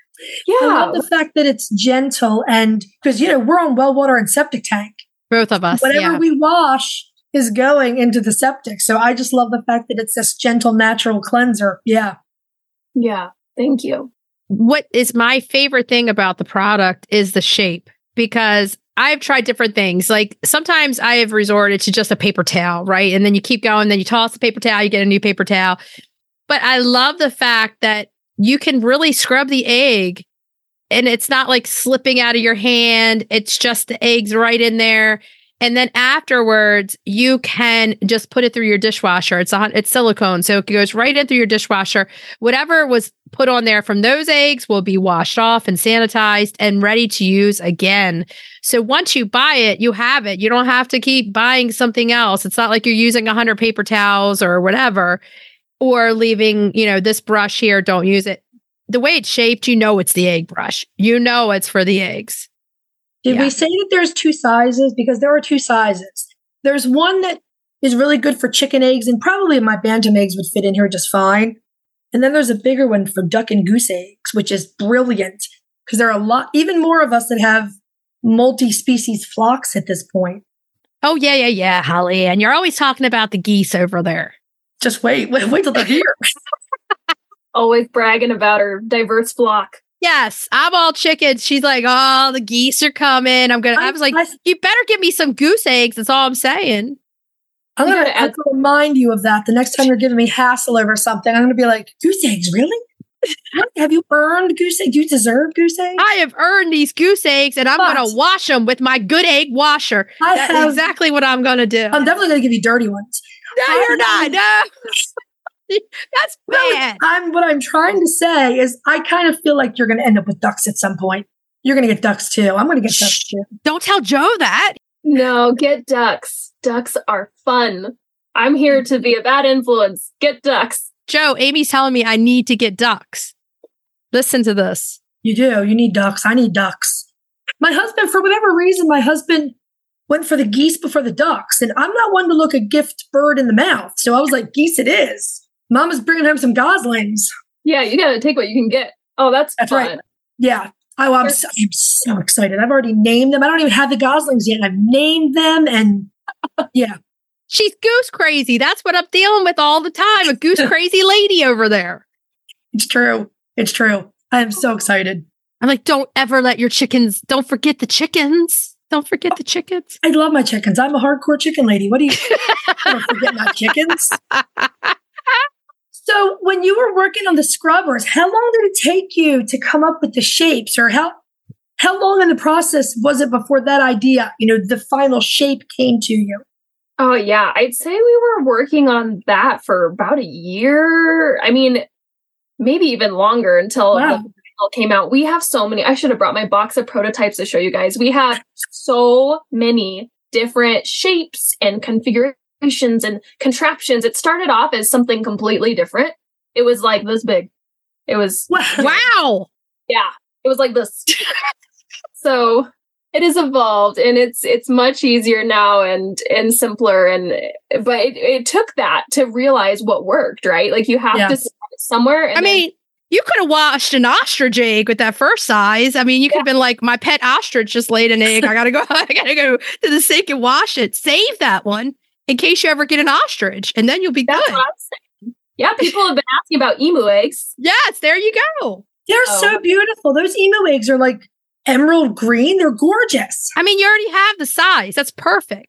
I love the fact that it's gentle, and because, we're on well water and septic tank. Both of us. Whatever we wash is going into the septic. So I just love the fact that it's this gentle, natural cleanser. Yeah. Yeah. Thank you. What is my favorite thing about the product is the shape, because I've tried different things. Like sometimes I have resorted to just a paper towel, right? And then you keep going, then you toss the paper towel, you get a new paper towel. But I love the fact that you can really scrub the egg and it's not like slipping out of your hand. It's just the eggs right in there. And then afterwards, you can just put it through your dishwasher. It's silicone, so it goes right in through your dishwasher. Whatever was put on there from those eggs will be washed off and sanitized and ready to use again. So once you buy it, you have it. You don't have to keep buying something else. It's not like you're using 100 paper towels or whatever, or leaving, this brush here, don't use it. The way it's shaped, it's the egg brush. It's for the eggs. Did we say that there's 2 sizes? Because there are 2 sizes. There's one that is really good for chicken eggs, and probably my bantam eggs would fit in here just fine. And then there's a bigger one for duck and goose eggs, which is brilliant, because there are even more of us that have multi-species flocks at this point. Oh, yeah, Holly. And you're always talking about the geese over there. Just wait till they're here. Always bragging about her diverse flock. Yes, I'm all chickens. She's like, oh, the geese are coming. I was like, you better give me some goose eggs. That's all I'm saying. I'm going to remind you of that the next time you're giving me hassle over something. I'm going to be like, goose eggs, really? Have you earned goose eggs? Do you deserve goose eggs? I have earned these goose eggs, and I'm going to wash them with my good egg washer. That's exactly what I'm going to do. I'm definitely going to give you dirty ones. No, you're not. No. That's bad. What I'm trying to say is I kind of feel like you're going to end up with ducks at some point. You're going to get ducks too. I'm going to get ducks too. Don't tell Joe that. No, get ducks. Ducks are fun. I'm here to be a bad influence. Get ducks. Joe, Amy's telling me I need to get ducks. Listen to this. You do. You need ducks. I need ducks. My husband, for whatever reason, went for the geese before the ducks. And I'm not one to look a gift bird in the mouth. So I was like, geese it is. Mama's bringing home some goslings. Yeah, you got to take what you can get. Oh, that's fun. Right. Yeah. I'm so excited. I've already named them. I don't even have the goslings yet. I've named them, and yeah. She's goose crazy. That's what I'm dealing with all the time. A goose crazy lady over there. It's true. I am so excited. I'm like, don't ever let your chickens, don't forget the chickens. Don't forget the chickens. I love my chickens. I'm a hardcore chicken lady. What do you don't forget my chickens? So when you were working on the scrubbers, how long did it take you to come up with the shapes, or how long in the process was it before that idea, the final shape came to you? Oh yeah, I'd say we were working on that for about a year. I mean, maybe even longer until the final came out. We have so many. I should have brought my box of prototypes to show you guys. We have so many different shapes and configurations and contraptions. It started off as something completely different. It was like this big. It was wow. Yeah, it was like this. So it has evolved, and it's much easier now and simpler. But it took that to realize what worked, right? Like you have to start somewhere. And you could have washed an ostrich egg with that first size. I mean, you could have been like, my pet ostrich just laid an egg. I gotta go to the sink and wash it. Save that one in case you ever get an ostrich, and then you'll be good. What I'm saying. Yeah, people have been asking about emu eggs. Yes, there you go. They're so beautiful. Those emu eggs are like emerald green. They're gorgeous. I mean, you already have the size. That's perfect.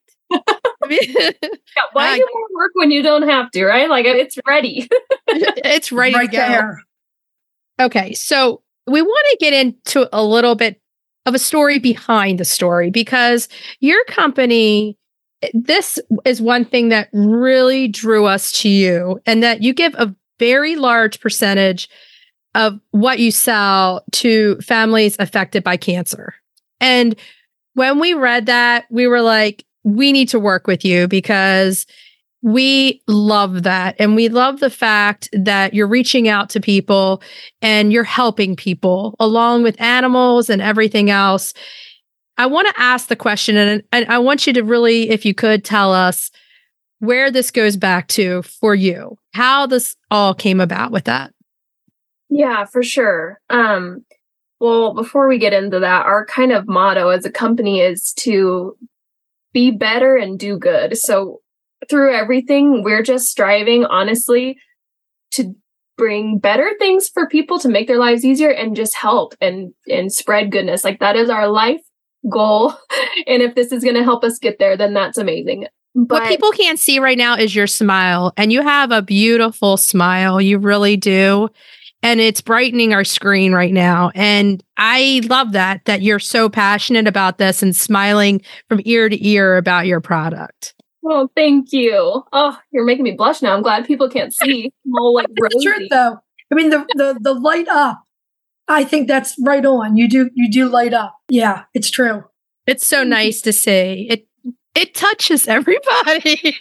Why do more work when you don't have to, right? Like, it's ready. It's ready right to go. there. Okay, so we want to get into a little bit of a story behind the story, because your company, this is one thing that really drew us to you, and that you give a very large percentage of what you sell to families affected by cancer. And when we read that, we were like, we need to work with you, because we love that. And we love the fact that you're reaching out to people and you're helping people along with animals and everything else. I want to ask the question, and I want you to really, if you could, tell us where this goes back to for you, how this all came about with that. Yeah, for sure. Well, before we get into that, our kind of motto as a company is to be better and do good. So through everything, we're just striving, honestly, to bring better things for people, to make their lives easier, and just help and spread goodness. Like, that is our life goal. And if this is going to help us get there, then that's amazing. But what people can't see right now is your smile, and you have a beautiful smile. You really do. And it's brightening our screen right now. And I love that you're so passionate about this and smiling from ear to ear about your product. Oh, thank you. Oh, you're making me blush now. I'm glad people can't see. I'm all like rosy. It's the truth, though. I mean, the light up. I think that's right on. You do light up. Yeah, it's true. It's so nice to see. It touches everybody.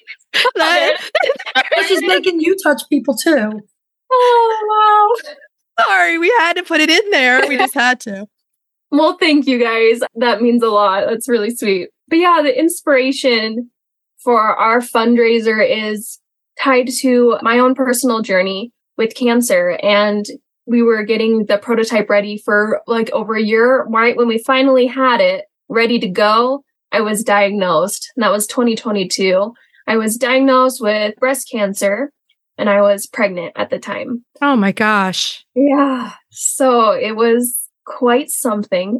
This is making you touch people too. Oh, wow. Sorry, we had to put it in there. We just had to. Well, thank you guys. That means a lot. That's really sweet. But yeah, the inspiration for our fundraiser is tied to my own personal journey with cancer. And we were getting the prototype ready for like over a year, right? When we finally had it ready to go, I was diagnosed. And that was 2022. I was diagnosed with breast cancer, and I was pregnant at the time. Oh my gosh. Yeah. So it was quite something.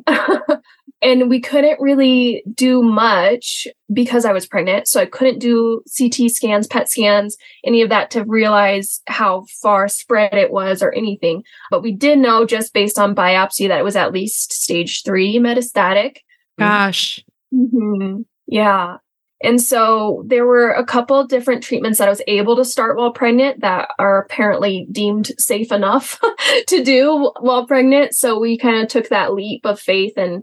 And we couldn't really do much because I was pregnant. So I couldn't do CT scans, PET scans, any of that to realize how far spread it was or anything. But we did know just based on biopsy that it was at least stage 3 metastatic. Gosh. Mm-hmm. Yeah. And so there were a couple different treatments that I was able to start while pregnant that are apparently deemed safe enough to do while pregnant. So we kind of took that leap of faith and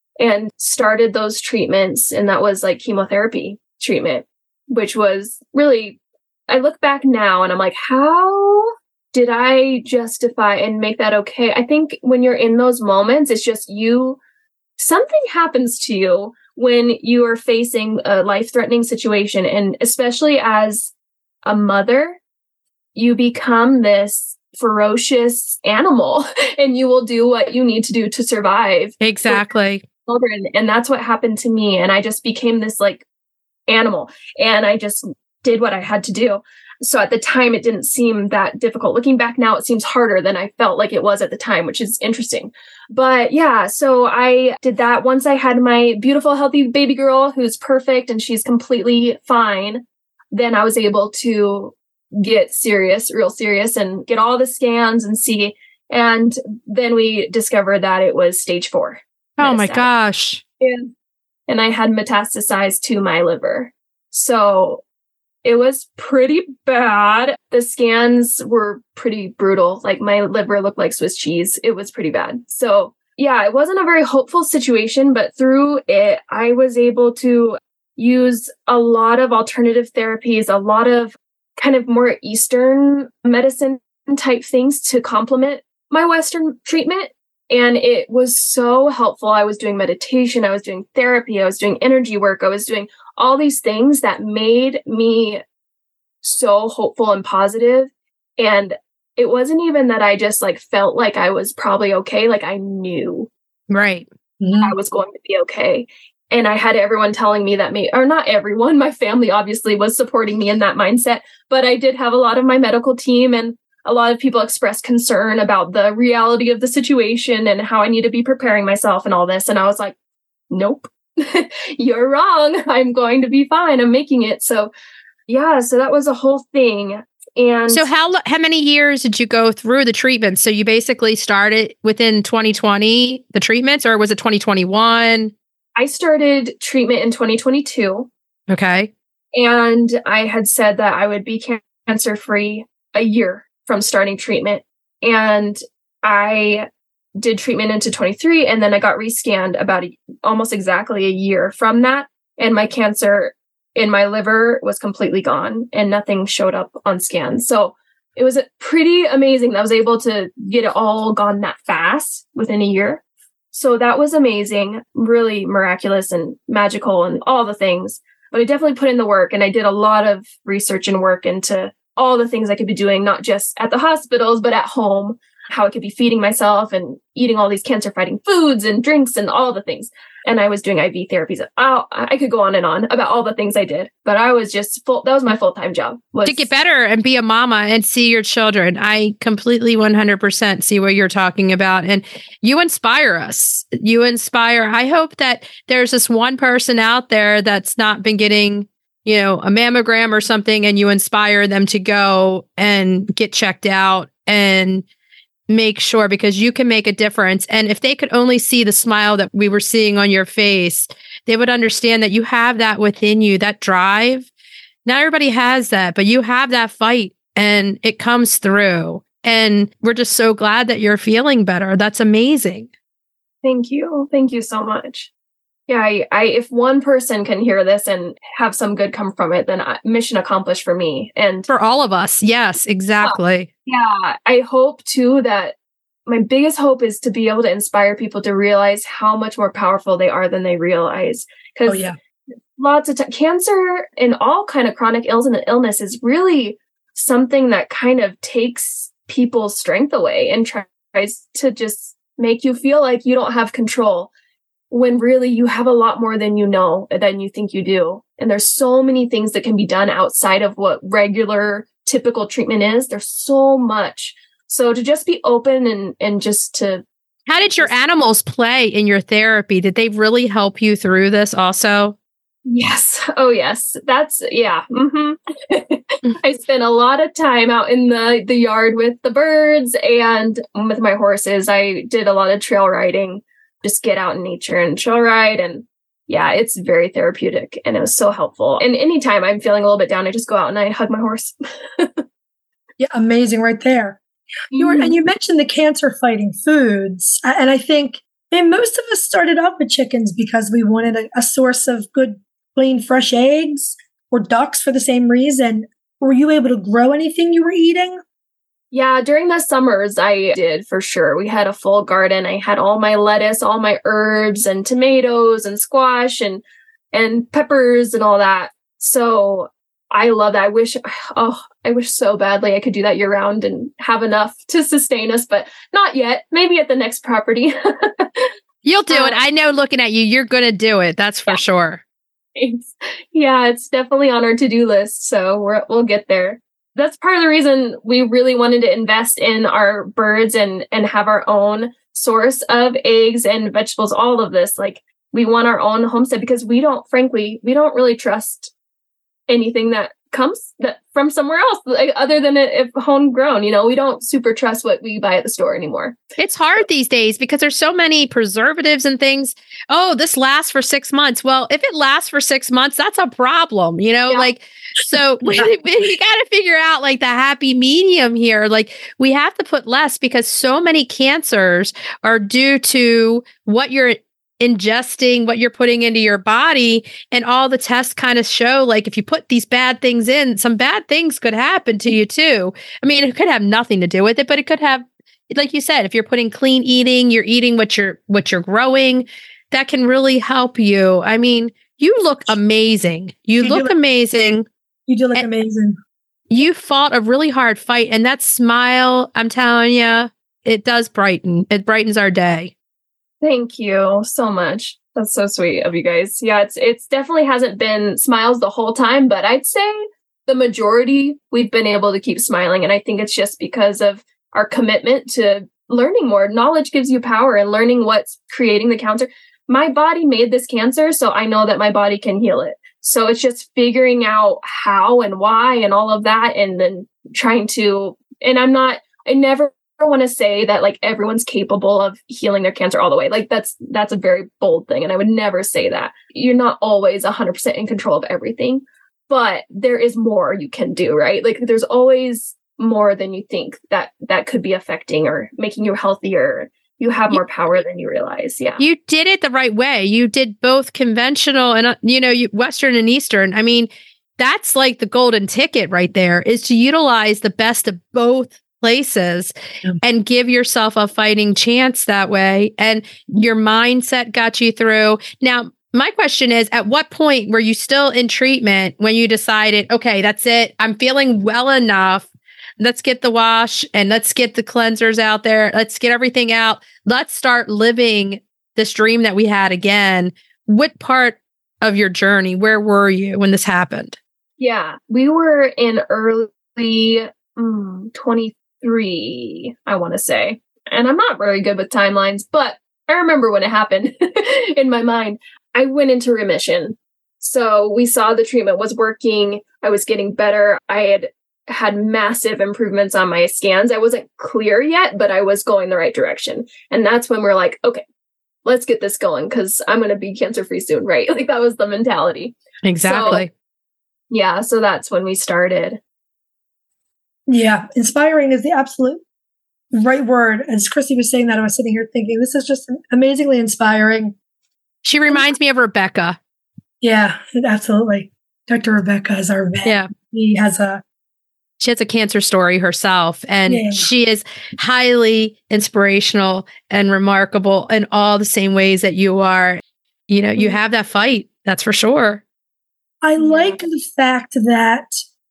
started those treatments. And that was like chemotherapy treatment, which was really, I look back now and I'm like, how did I justify and make that okay? I think when you're in those moments, it's just something happens to you when you are facing a life-threatening situation. And especially as a mother, you become this ferocious animal and you will do what you need to do to survive. Exactly. Children. And that's what happened to me. And I just became this like animal, and I just did what I had to do. So at the time, it didn't seem that difficult. Looking back now, it seems harder than I felt like it was at the time, which is interesting. But yeah, so I did that. Once I had my beautiful, healthy baby girl who's perfect and she's completely fine, then I was able to get serious, real serious, and get all the scans and see. And then we discovered that it was stage 4. Oh my gosh. Yeah. And I had metastasized to my liver. So it was pretty bad. The scans were pretty brutal. Like my liver looked like Swiss cheese. It was pretty bad. So yeah, it wasn't a very hopeful situation, but through it, I was able to use a lot of alternative therapies, a lot of kind of more Eastern medicine type things to complement my Western treatment. And it was so helpful. I was doing meditation, I was doing therapy, I was doing energy work, I was doing all these things that made me so hopeful and positive. And it wasn't even that I just like felt like I was probably okay. Like I knew right. I was going to be okay. And I had everyone telling me that or not everyone, my family obviously was supporting me in that mindset, but I did have a lot of my medical team and a lot of people expressed concern about the reality of the situation and how I need to be preparing myself and all this. And I was like, nope, you're wrong. I'm going to be fine. I'm making it. So yeah, so that was a whole thing. And so how many years did you go through the treatments? So you basically started within 2020, the treatments, or was it 2021? I started treatment in 2022. Okay. And I had said that I would be cancer-free a year from starting treatment. And I did treatment into 23, and then I got rescanned about almost exactly a year from that. And my cancer in my liver was completely gone and nothing showed up on scans. So it was pretty amazing that I was able to get it all gone that fast within a year. So that was amazing, really miraculous and magical and all the things. But I definitely put in the work, and I did a lot of research and work into all the things I could be doing, not just at the hospitals, but at home, how I could be feeding myself and eating all these cancer-fighting foods and drinks and all the things. And I was doing IV therapies. Oh, I could go on and on about all the things I did, but I was just that was my full-time job. To get better and be a mama and see your children. I completely 100% see what you're talking about. And you inspire us. I hope that there's this one person out there that's not been getting, a mammogram or something, and you inspire them to go and get checked out and make sure, because you can make a difference. And if they could only see the smile that we were seeing on your face, they would understand that you have that within you, that drive. Not everybody has that, but you have that fight and it comes through. And we're just so glad that you're feeling better. That's amazing. Thank you. Thank you so much. Yeah, I if one person can hear this and have some good come from it, then mission accomplished for me. And for all of us. Yes, exactly. Yeah, I hope too that my biggest hope is to be able to inspire people to realize how much more powerful they are than they realize. Because lots of cancer and all kind of chronic illness is really something that kind of takes people's strength away and tries to just make you feel like you don't have control, when really you have a lot more than than you think you do. And there's so many things that can be done outside of what regular typical treatment is. There's so much. So to just be open and just to... How did your animals play in your therapy? Did they really help you through this also? Yes. Oh, yes. Yeah. Mm-hmm. I spent a lot of time out in the yard with the birds and with my horses. I did a lot of trail riding. Just get out in nature and trail ride. And yeah, it's very therapeutic and it was so helpful. And anytime I'm feeling a little bit down, I just go out and I hug my horse. Yeah, amazing right there. And you mentioned the cancer fighting foods. And I think most of us started off with chickens because we wanted a source of good, clean, fresh eggs, or ducks for the same reason. Were you able to grow anything you were eating? Yeah, during the summers, I did for sure. We had a full garden. I had all my lettuce, all my herbs and tomatoes and squash and peppers and all that. So I love that. I wish so badly I could do that year round and have enough to sustain us, but not yet. Maybe at the next property. You'll do it. I know, looking at you, you're going to do it. That's for sure. Thanks. Yeah, it's definitely on our to-do list. So we'll get there. That's part of the reason we really wanted to invest in our birds and have our own source of eggs and vegetables, all of this. Like, we want our own homestead because we don't really trust anything that comes from somewhere else, like, other than if homegrown. We don't super trust what we buy at the store anymore. It's hard these days because there's so many preservatives and things. Oh, this lasts for 6 months. Well, if it lasts for 6 months, that's a problem, so you got to figure out like the happy medium here. Like, we have to put less because so many cancers are due to what you're ingesting, what you're putting into your body, and all the tests kind of show, like, if you put these bad things in, some bad things could happen to you too. I mean, it could have nothing to do with it, but it could have, like you said, if you're putting clean eating, you're eating what you're growing, that can really help you. I mean, you look amazing. You look amazing. You do look amazing. You fought a really hard fight, and that smile, I'm telling you, it does brighten. It brightens our day. Thank you so much. That's so sweet of you guys. Yeah, it's definitely hasn't been smiles the whole time, but I'd say the majority we've been able to keep smiling. And I think it's just because of our commitment to learning more. Knowledge gives you power, and learning what's creating the cancer. My body made this cancer, so I know that my body can heal it. So it's just figuring out how and why and all of that, and then trying to, and I never want to say that like everyone's capable of healing their cancer all the way. Like that's a very bold thing. And I would never say that. You're not always 100% in control of everything, but there is more you can do, right? Like there's always more than you think that could be affecting or making you healthier. You have more power than you realize. Yeah. You did it the right way. You did both conventional and, Western and Eastern. I mean, that's like the golden ticket right there, is to utilize the best of both places and give yourself a fighting chance that way. And your mindset got you through. Now, my question is, at what point were you still in treatment when you decided, okay, that's it. I'm feeling well enough. Let's get the wash and let's get the cleansers out there. Let's get everything out. Let's start living this dream that we had again. What part of your journey, where were you when this happened? Yeah, we were in early 23, I want to say. And I'm not very good with timelines, but I remember when it happened in my mind. I went into remission. So we saw the treatment was working. I was getting better. I had massive improvements on my scans. I wasn't clear yet, but I was going the right direction. And that's when we're like, okay, let's get this going because I'm going to be cancer-free soon, right? Like that was the mentality. Exactly. So that's when we started. Yeah, inspiring is the absolute right word. As Chrissy was saying that, I was sitting here thinking, this is just amazingly inspiring. She reminds me of Rebecca. Yeah, absolutely. Dr. Rebecca is our vet. Yeah. She has a cancer story herself, and she is highly inspirational and remarkable in all the same ways that you are. You have that fight. That's for sure. I like the fact that,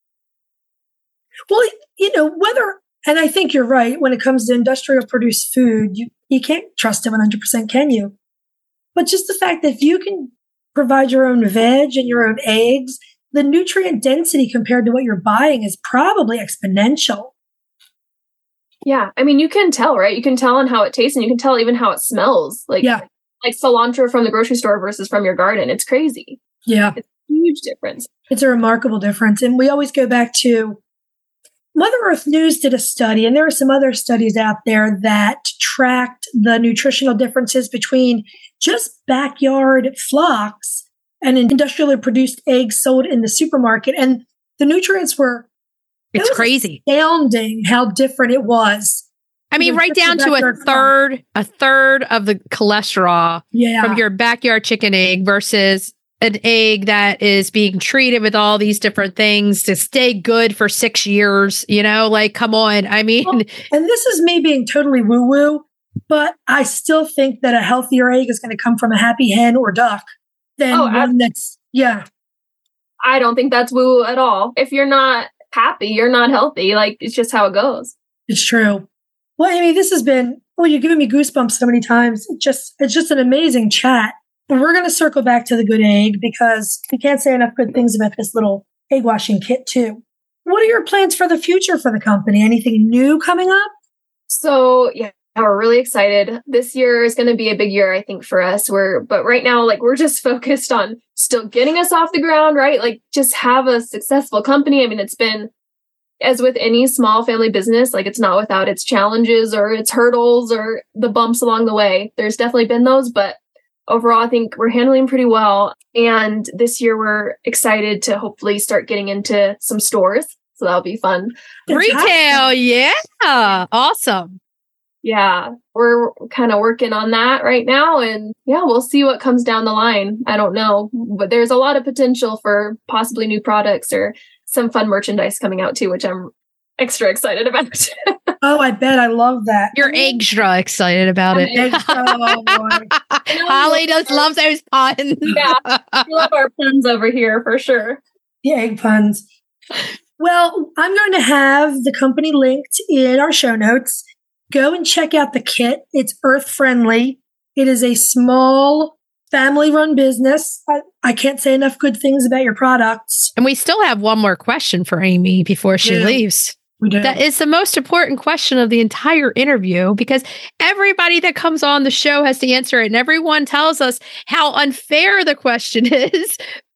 well, whether, and I think you're right, when it comes to industrial produced food, you can't trust it 100%, can you? But just the fact that if you can provide your own veg and your own eggs, the nutrient density compared to what you're buying is probably exponential. Yeah. I mean, you can tell, right? You can tell on how it tastes, and you can tell even how it smells. Like cilantro from the grocery store versus from your garden. It's crazy. Yeah. It's a huge difference. It's a remarkable difference. And we always go back to Mother Earth News did a study, and there are some other studies out there that tracked the nutritional differences between just backyard flocks and industrially produced eggs sold in the supermarket. And the nutrients were crazy. Astounding how different it was. I mean, right down to a third of the cholesterol from your backyard chicken egg versus an egg that is being treated with all these different things to stay good for 6 years, like, come on. I mean, and this is me being totally woo woo, but I still think that a healthier egg is going to come from a happy hen or duck than one that's, I don't think that's woo woo at all. If you're not happy, you're not healthy. Like, it's just how it goes. It's true. Well, Amy, this has been, you're giving me goosebumps so many times. It's just an amazing chat. And we're going to circle back to the good egg because we can't say enough good things about this little egg washing kit too. What are your plans for the future for the company? Anything new coming up? So, we're really excited. This year is going to be a big year, I think, for us. But right now, like, we're just focused on still getting us off the ground, right? Like, just have a successful company. I mean, it's been, as with any small family business, like, it's not without its challenges or its hurdles or the bumps along the way. There's definitely been those, but overall, I think we're handling pretty well. And this year, we're excited to hopefully start getting into some stores. So that'll be fun. Retail, yeah. Awesome. Yeah, we're kind of working on that right now. And we'll see what comes down the line. I don't know, but there's a lot of potential for possibly new products or some fun merchandise coming out too, which I'm extra excited about. Oh, I bet. I love that. You're extra excited about it. Oh, boy. Holly loves those puns. Yeah, we love our puns over here for sure. The egg puns. Well, I'm going to have the company linked in our show notes. Go and check out the kit. It's earth friendly. It is a small family-run business. I can't say enough good things about your products. And we still have one more question for Amy before she leaves. We do. That is the most important question of the entire interview because everybody that comes on the show has to answer it. And everyone tells us how unfair the question is,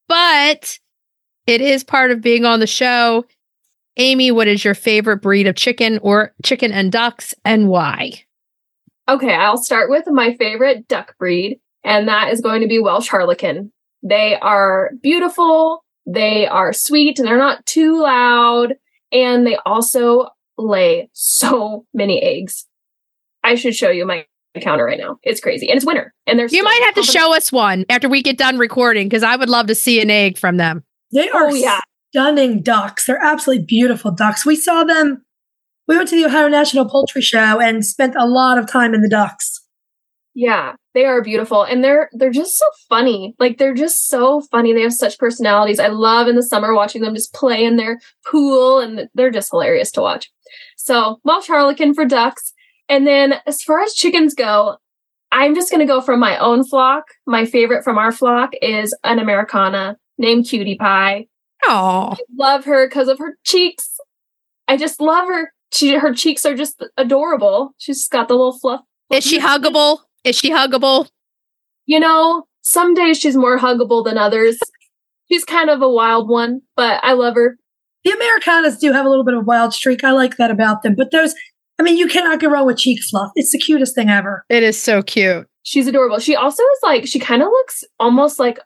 but it is part of being on the show. Amy, what is your favorite breed of chicken or chicken and ducks and why? Okay, I'll start with my favorite duck breed, and that is going to be Welsh Harlequin. They are beautiful, they are sweet, and they're not too loud. And they also lay so many eggs. I should show you my counter right now. It's crazy. And it's winter. And there's You might have to show us one after we get done recording because I would love to see an egg from them. They are stunning ducks. They're absolutely beautiful ducks. We saw them. We went to the Ohio National Poultry Show and spent a lot of time in the ducks. Yeah, they are beautiful. And they're just so funny. Like, they're just so funny. They have such personalities. I love in the summer watching them just play in their pool, and they're just hilarious to watch. So, Welsh Harlequin for ducks. And then as far as chickens go, I'm just going to go from my own flock. My favorite from our flock is an Americana named Cutie Pie. Oh, I love her because of her cheeks. I just love her. Her cheeks are just adorable. She's got the little fluff. Is she huggable? Is she huggable? You know, some days she's more huggable than others. She's kind of a wild one, but I love her. The Americanas do have a little bit of a wild streak. I like that about them. But you cannot go wrong with cheek fluff. It's the cutest thing ever. It is so cute. She's adorable. She also is like, she kind of looks almost like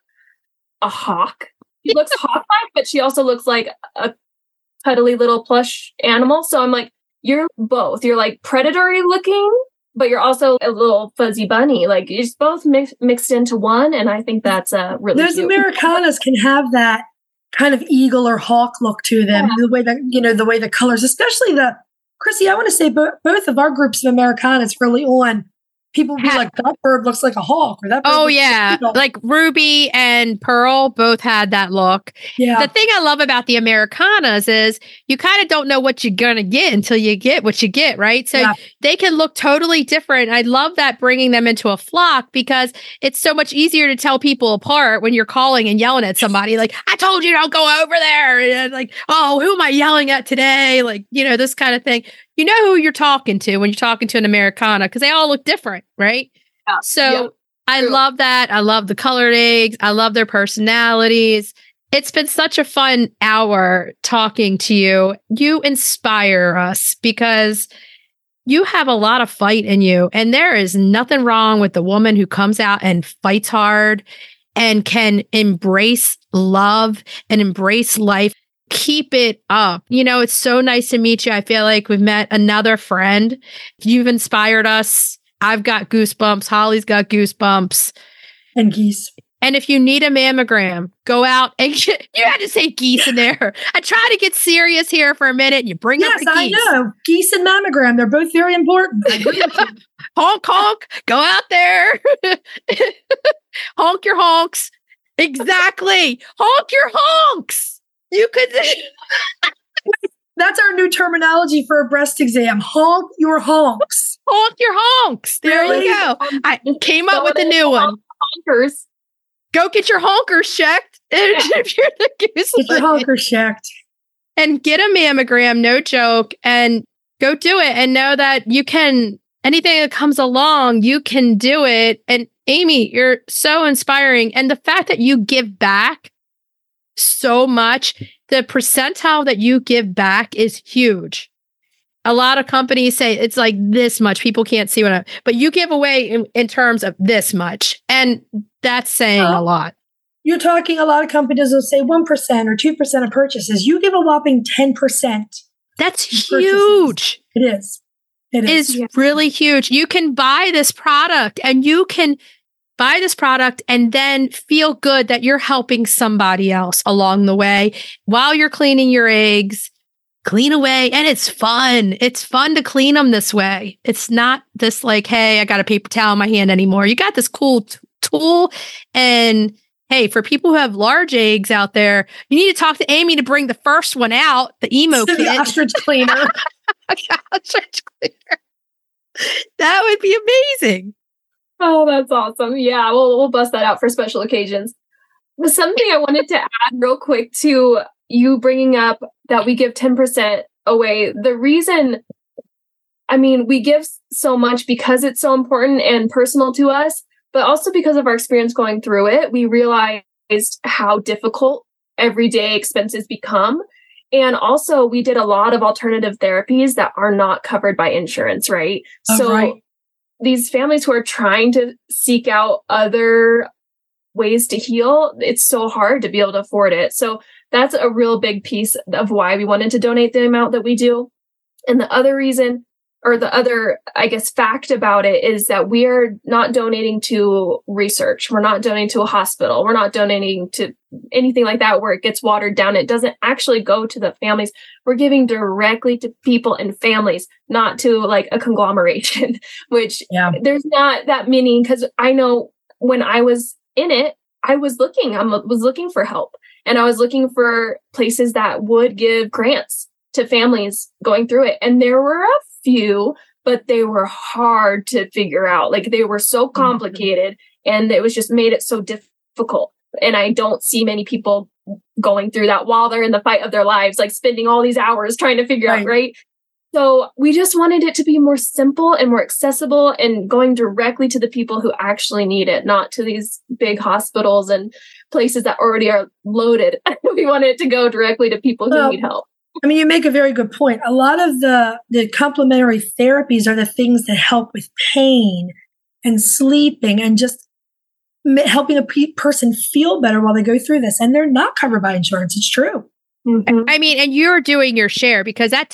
a hawk. She looks hawk-like, but she also looks like a cuddly little plush animal. So I'm like, you're both. You're like predatory looking, but you're also a little fuzzy bunny. Like, you're just both mixed into one, and I think that's really Those cute. Americanas can have that kind of eagle or hawk look to them. Yeah. The way the colors, especially Chrissy, I want to say both of our groups of Americanas early on, people would be like, that bird looks like a hawk. Or that bird like Ruby and Pearl both had that look. Yeah. The thing I love about the Americanas is you kind of don't know what you're going to get until you get what you get, right? So they can look totally different. I love that bringing them into a flock because it's so much easier to tell people apart when you're calling and yelling at somebody like, I told you don't go over there. And like, oh, who am I yelling at today? Like, this kind of thing. You know who you're talking to when you're talking to an Americana because they all look different, right? Yeah. So I love that. I love the colored eggs. I love their personalities. It's been such a fun hour talking to you. You inspire us because you have a lot of fight in you. And there is nothing wrong with the woman who comes out and fights hard and can embrace love and embrace life. Keep it up. It's so nice to meet you. I feel like we've met another friend. You've inspired us. I've got goosebumps. Holly's got goosebumps. And geese. And if you need a mammogram, go out and you had to say geese in there. I try to get serious here for a minute. You bring up the geese. Yes, I know. Geese and mammogram. They're both very important. I agree with you. Honk, honk. Go out there. Honk your honks. Exactly. Honk your honks. You could. That's our new terminology for a breast exam. Honk your honks. Honk your honks. There you go. I came up with a new one. Honkers. Go get your honkers checked. If you're the goose. Get your honkers checked. And get a mammogram, no joke, and go do it. And know that you can, anything that comes along, you can do it. And Amy, you're so inspiring. And the fact that you give back so much, the percentile that you give back is huge. A lot of companies say it's like this much. People can't see but you give away in terms of this much. And that's saying a lot. You're talking a lot of companies will say 1% or 2% of purchases. You give a whopping 10%. That's huge. It is. It is really huge. You can buy this product and then feel good that you're helping somebody else along the way while you're cleaning your eggs. Clean away. And it's fun. It's fun to clean them this way. It's not this like, hey, I got a paper towel in my hand anymore. You got this cool tool. And hey, for people who have large eggs out there, you need to talk to Amy to bring the first one out, the emo kit. The ostrich cleaner. Ostrich cleaner. That would be amazing. Oh, that's awesome. Yeah, we'll bust that out for special occasions. But something I wanted to add real quick to you bringing up that we give 10% away. The reason, I mean, we give so much because it's so important and personal to us, but also because of our experience going through it, we realized how difficult everyday expenses become. And also, we did a lot of alternative therapies that are not covered by insurance, right? So these families who are trying to seek out other ways to heal, it's so hard to be able to afford it. So that's a real big piece of why we wanted to donate the amount that we do. And the other reason, or the other, I guess, fact about it is that we are not donating to research. We're not donating to a hospital. We're not donating to anything like that where it gets watered down. It doesn't actually go to the families. We're giving directly to people and families, not to like a conglomeration, which there's not that many. Because I know when I was in it, I was looking for help, and I was looking for places that would give grants to families going through it. And there were a few, but they were hard to figure out. Like, they were so complicated, and it was just made it so difficult. And I don't see many people going through that while they're in the fight of their lives, like spending all these hours trying to figure out, right? So we just wanted it to be more simple and more accessible and going directly to the people who actually need it, not to these big hospitals and places that already are loaded. We wanted it to go directly to people who need help. I mean, you make a very good point. A lot of the complementary therapies are the things that help with pain and sleeping and just helping a person feel better while they go through this. And they're not covered by insurance. It's true. Mm-hmm. I mean, and you're doing your share, because that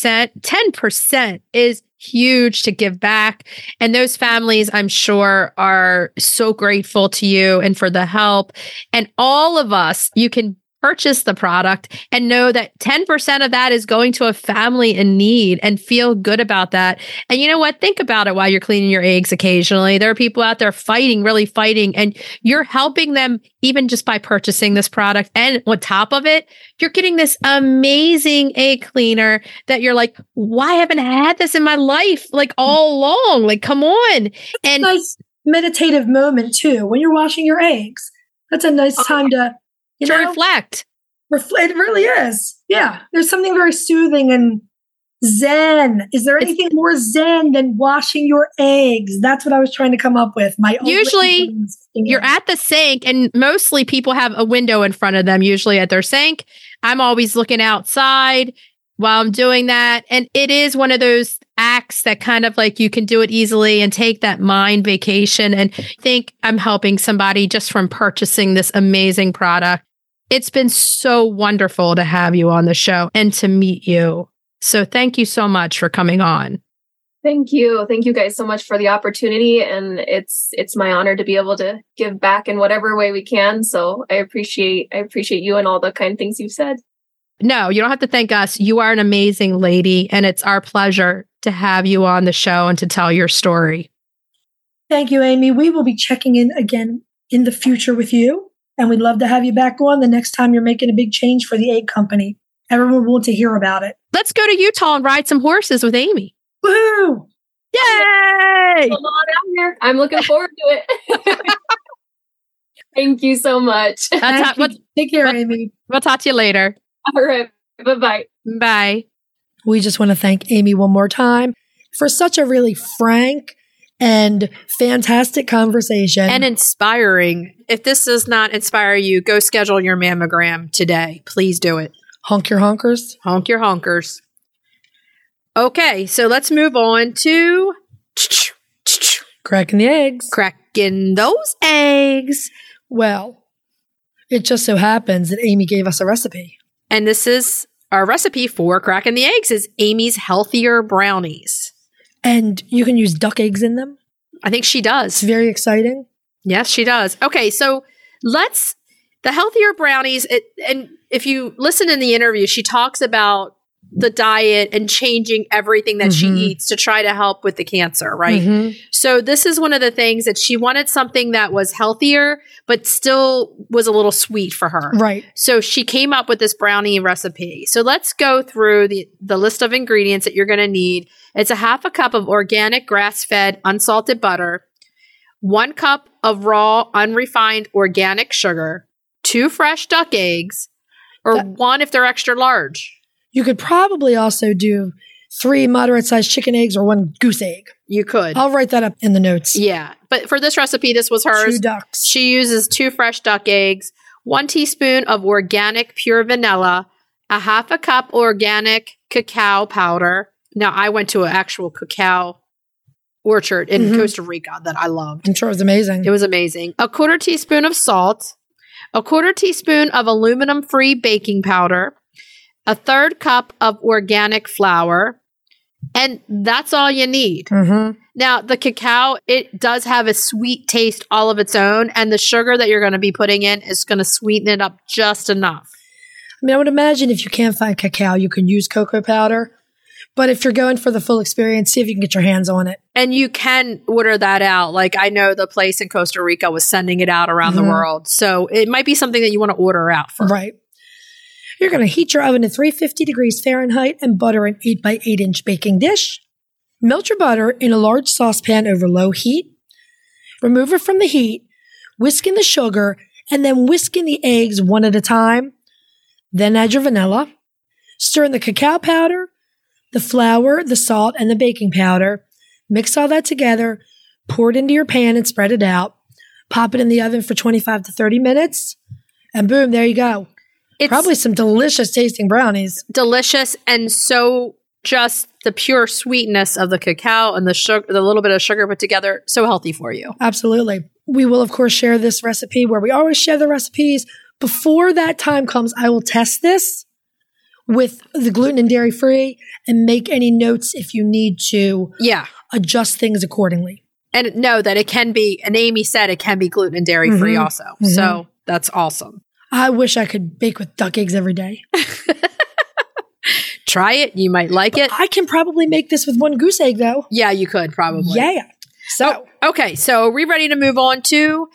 10% is huge to give back. And those families, I'm sure, are so grateful to you and for the help. And all of us, you can purchase the product and know that 10% of that is going to a family in need, and feel good about that. And you know what? Think about it while you're cleaning your eggs occasionally. There are people out there really fighting, and you're helping them even just by purchasing this product. And on top of it, you're getting this amazing egg cleaner that you're like, why haven't I had this in my life like all along? Like, come on. And nice meditative moment too. When you're washing your eggs, that's a nice time to reflect. It really is. Yeah. There's something very soothing and zen. Is there anything more zen than washing your eggs? That's what I was trying to come up with. Usually you're at the sink, and mostly people have a window in front of them, usually at their sink. I'm always looking outside while I'm doing that. And it is one of those acts that kind of like you can do it easily and take that mind vacation and think I'm helping somebody just from purchasing this amazing product. It's been so wonderful to have you on the show and to meet you. So thank you so much for coming on. Thank you. Thank you guys so much for the opportunity. And it's my honor to be able to give back in whatever way we can. So I appreciate you and all the kind things you've said. No, you don't have to thank us. You are an amazing lady, and it's our pleasure to have you on the show and to tell your story. Thank you, Amy. We will be checking in again in the future with you, and we'd love to have you back on the next time you're making a big change for the egg company. Everyone will want to hear about it. Let's go to Utah and ride some horses with Amy. Woohoo! Yay! Come on out here. I'm looking forward to it. Thank you so much. Take care, Amy. We'll talk to you later. All right. Bye-bye. Bye. We just want to thank Amy one more time for such a really frank and fantastic conversation. And inspiring. If this does not inspire you, go schedule your mammogram today. Please do it. Honk your honkers. Honk your honkers. Okay, so let's move on to cracking the eggs. Cracking those eggs. Well, it just so happens that Amy gave us a recipe. And this is our recipe for cracking the eggs is Amy's Healthier Brownies. And you can use duck eggs in them. I think she does. It's very exciting. Yes, she does. Okay, so the Healthier Brownies, and if you listen in the interview, she talks about the diet and changing everything that she eats to try to help with the cancer, right? Mm-hmm. So this is one of the things that she wanted, something that was healthier, but still was a little sweet for her. Right. So she came up with this brownie recipe. So let's go through the list of ingredients that you're going to need. It's a half a cup of organic grass-fed unsalted butter, 1 cup of raw, unrefined organic sugar, 2 fresh duck eggs, or 1 if they're extra large. You could probably also do 3 moderate-sized chicken eggs or 1 goose egg. You could. I'll write that up in the notes. Yeah. But for this recipe, this was hers. 2 ducks. She uses 2 fresh duck eggs, 1 teaspoon of organic pure vanilla, a 1/2 cup organic cacao powder. Now, I went to an actual cacao orchard in Costa Rica that I loved. I'm sure it was amazing. It was amazing. A 1/4 teaspoon of salt, a 1/4 teaspoon of aluminum-free baking powder, a 1/3 cup of organic flour, and that's all you need. Now, the cacao, it does have a sweet taste all of its own, and the sugar that you're going to be putting in is going to sweeten it up just enough. I mean, I would imagine if you can't find cacao, you can use cocoa powder. But if you're going for the full experience, see if you can get your hands on it. And you can order that out. Like, I know the place in Costa Rica was sending it out around the world. So it might be something that you want to order out for. Right. You're going to heat your oven to 350 degrees Fahrenheit and butter an 8 by 8 inch baking dish. Melt your butter in a large saucepan over low heat. Remove it from the heat, whisk in the sugar, and then whisk in the eggs one at a time. Then add your vanilla. Stir in the cacao powder, the flour, the salt, and the baking powder. Mix all that together, pour it into your pan and spread it out. Pop it in the oven for 25 to 30 minutes, and boom, there you go. It's probably some delicious tasting brownies. Delicious, and so just the pure sweetness of the cacao and the sugar, the little bit of sugar put together, so healthy for you. Absolutely. We will, of course, share this recipe where we always share the recipes. Before that time comes, I will test this with the gluten and dairy free and make any notes if you need to adjust things accordingly. And know that it can be, and Amy said it can be gluten and dairy free also. So that's awesome. I wish I could bake with duck eggs every day. Try it. You might like it. I can probably make this with 1 goose egg though. Yeah, you could probably. Yeah. So, okay. So are we ready to move on to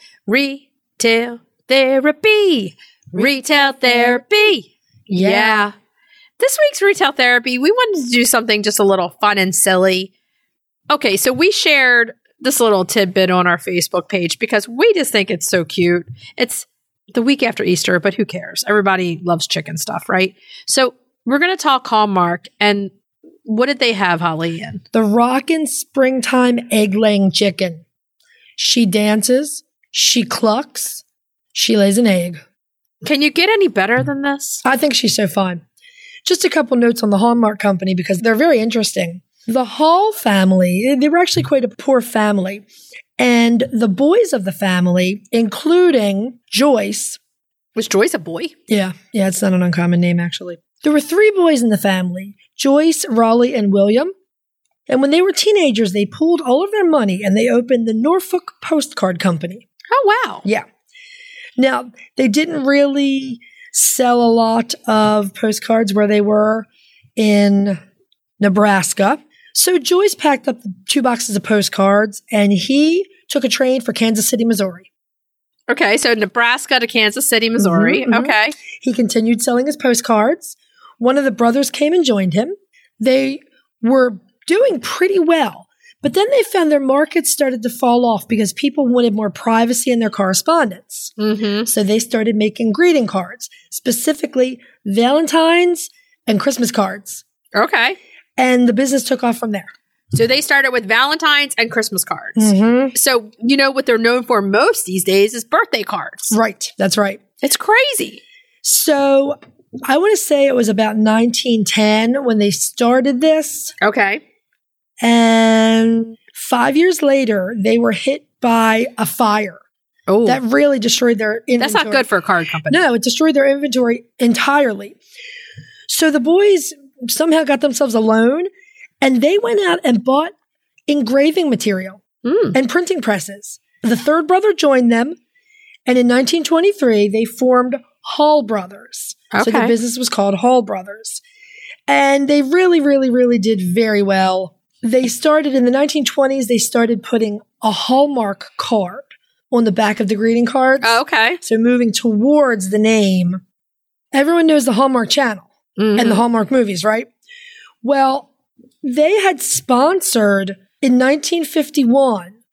retail therapy? Retail therapy. Yeah. This week's retail therapy, we wanted to do something just a little fun and silly. Okay, so we shared this little tidbit on our Facebook page because we just think it's so cute. It's the week after Easter, but who cares? Everybody loves chicken stuff, right? So we're going to talk Hallmark, and what did they have, Holly, in? The Rockin' Springtime Egg-Laying Chicken. She dances, she clucks, she lays an egg. Can you get any better than this? I think she's so fun. Just a couple notes on the Hallmark Company because they're very interesting. The Hall family, they were actually quite a poor family. And the boys of the family, including Joyce. Was Joyce a boy? Yeah, it's not an uncommon name, actually. There were 3 boys in the family, Joyce, Raleigh, and William. And when they were teenagers, they pooled all of their money and they opened the Norfolk Postcard Company. Oh, wow. Yeah. Now, they didn't really sell a lot of postcards where they were in Nebraska. So Joyce packed up 2 boxes of postcards and he took a train for Kansas City, Missouri. Okay, so Nebraska to Kansas City, Missouri. Okay. He continued selling his postcards. One of the brothers came and joined him. They were doing pretty well, but then they found their market started to fall off because people wanted more privacy in their correspondence. So they started making greeting cards, specifically Valentine's and Christmas cards. Okay. And the business took off from there. So they started with Valentine's and Christmas cards. So, you know, what they're known for most these days is birthday cards. Right. That's right. It's crazy. So I want to say it was about 1910 when they started this. Okay. And 5 years later, they were hit by a fire. Oh. That really destroyed their inventory. That's not good for a card company. No, it destroyed their inventory entirely. So the boys somehow got themselves a loan and they went out and bought engraving material and printing presses. The third brother joined them. And in 1923, they formed Hall Brothers. Okay. So the business was called Hall Brothers. And they really, really, really did very well. They started in the 1920s, they started putting a Hallmark card on the back of the greeting cards. Oh, okay. So moving towards the name. Everyone knows the Hallmark Channel and the Hallmark movies, right? Well, they had sponsored in 1951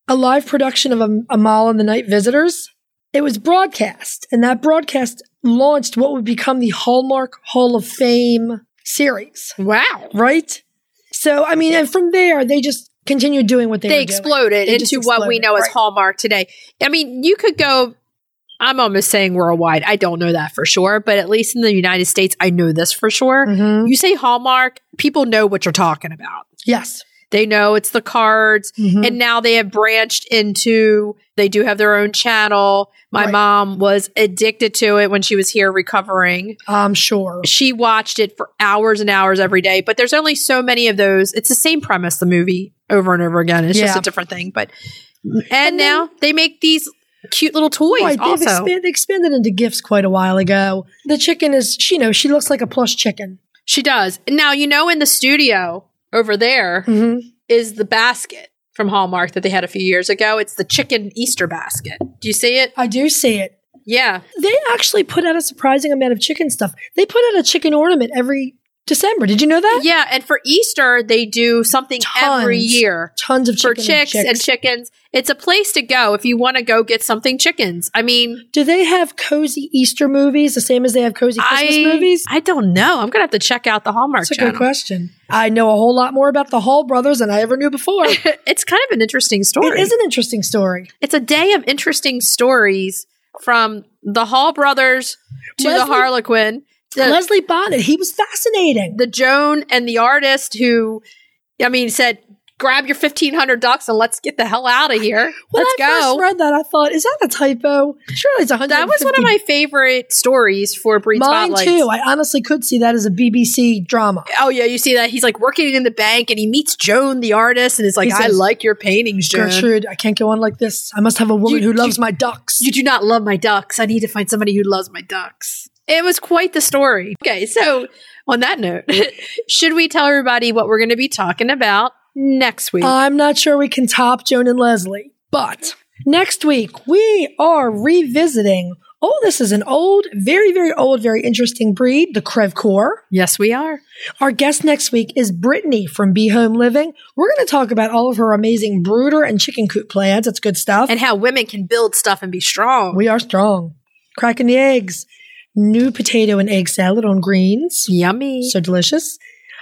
a live production of Amal and the Night Visitors. It was broadcast, and that broadcast launched what would become the Hallmark Hall of Fame series. Wow. Right? So, I mean, and from there, they just continued doing what they were doing. Exploded into what we know as Hallmark today. I mean, you could go, I'm almost saying worldwide. I don't know that for sure, but at least in the United States, I know this for sure. Mm-hmm. You say Hallmark, people know what you're talking about. Yes. They know it's the cards, and now they have branched into, they do have their own channel. My mom was addicted to it when she was here recovering. I'm sure. She watched it for hours and hours every day, but there's only so many of those. It's the same premise, the movie, over and over again. It's just a different thing. But and now they make these cute little toys also. They expanded into gifts quite a while ago. The chicken is, she looks like a plush chicken. She does. Now, in the studio over there is the basket from Hallmark that they had a few years ago. It's the chicken Easter basket. Do you see it? I do see it. Yeah. They actually put out a surprising amount of chicken stuff. They put out a chicken ornament every December. Did you know that? Yeah. And for Easter, they do something every year. Tons of chicken for chicks and chickens. It's a place to go if you want to go get something chickens. I mean, do they have cozy Easter movies the same as they have cozy Christmas movies? I don't know. I'm going to have to check out the Hallmark channel. That's a good question. I know a whole lot more about the Hall brothers than I ever knew before. It's kind of an interesting story. It is an interesting story. It's a day of interesting stories from the Hall brothers to the Harlequin. Leslie Bonnet, he was fascinating. The Joan and the artist who, said, grab your 1,500 ducks and let's get the hell out of here. When let's go. I first read that, I thought, is that a typo? Surely it's 150. That was one of my favorite stories for Breed Spotlights. Mine too. I honestly could see that as a BBC drama. Oh yeah, you see that? He's like working in the bank and he meets Joan, the artist, and is like, I like your paintings, Joan. Gertrude, I can't go on like this. I must have a woman who loves my ducks. You do not love my ducks. I need to find somebody who loves my ducks. It was quite the story. Okay, so on that note, should we tell everybody what we're going to be talking about next week? I'm not sure we can top Joan and Leslie, but next week we are revisiting, this is an old, very, very old, very interesting breed, the Crevecoeur. Yes, we are. Our guest next week is Brittany from Bee Home Living. We're going to talk about all of her amazing brooder and chicken coop plans. That's good stuff. And how women can build stuff and be strong. We are strong. Cracking the eggs. New potato and egg salad on greens. Yummy. So delicious.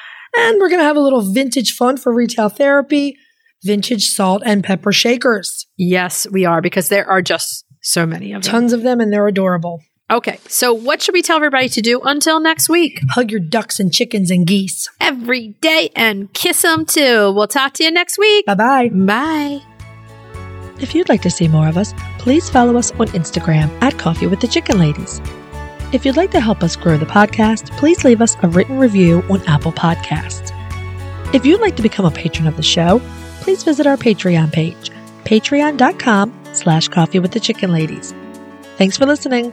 And we're going to have a little vintage fun for retail therapy. Vintage salt and pepper shakers. Yes, we are, because there are just so many of them. Tons of them, and they're adorable. Okay, so what should we tell everybody to do until next week? Hug your ducks and chickens and geese. Every day, and kiss them too. We'll talk to you next week. Bye-bye. Bye. If you'd like to see more of us, please follow us on Instagram at Coffee with the Chicken Ladies. If you'd like to help us grow the podcast, please leave us a written review on Apple Podcasts. If you'd like to become a patron of the show, please visit our Patreon page, patreon.com/Coffee with the Chicken Ladies. Thanks for listening.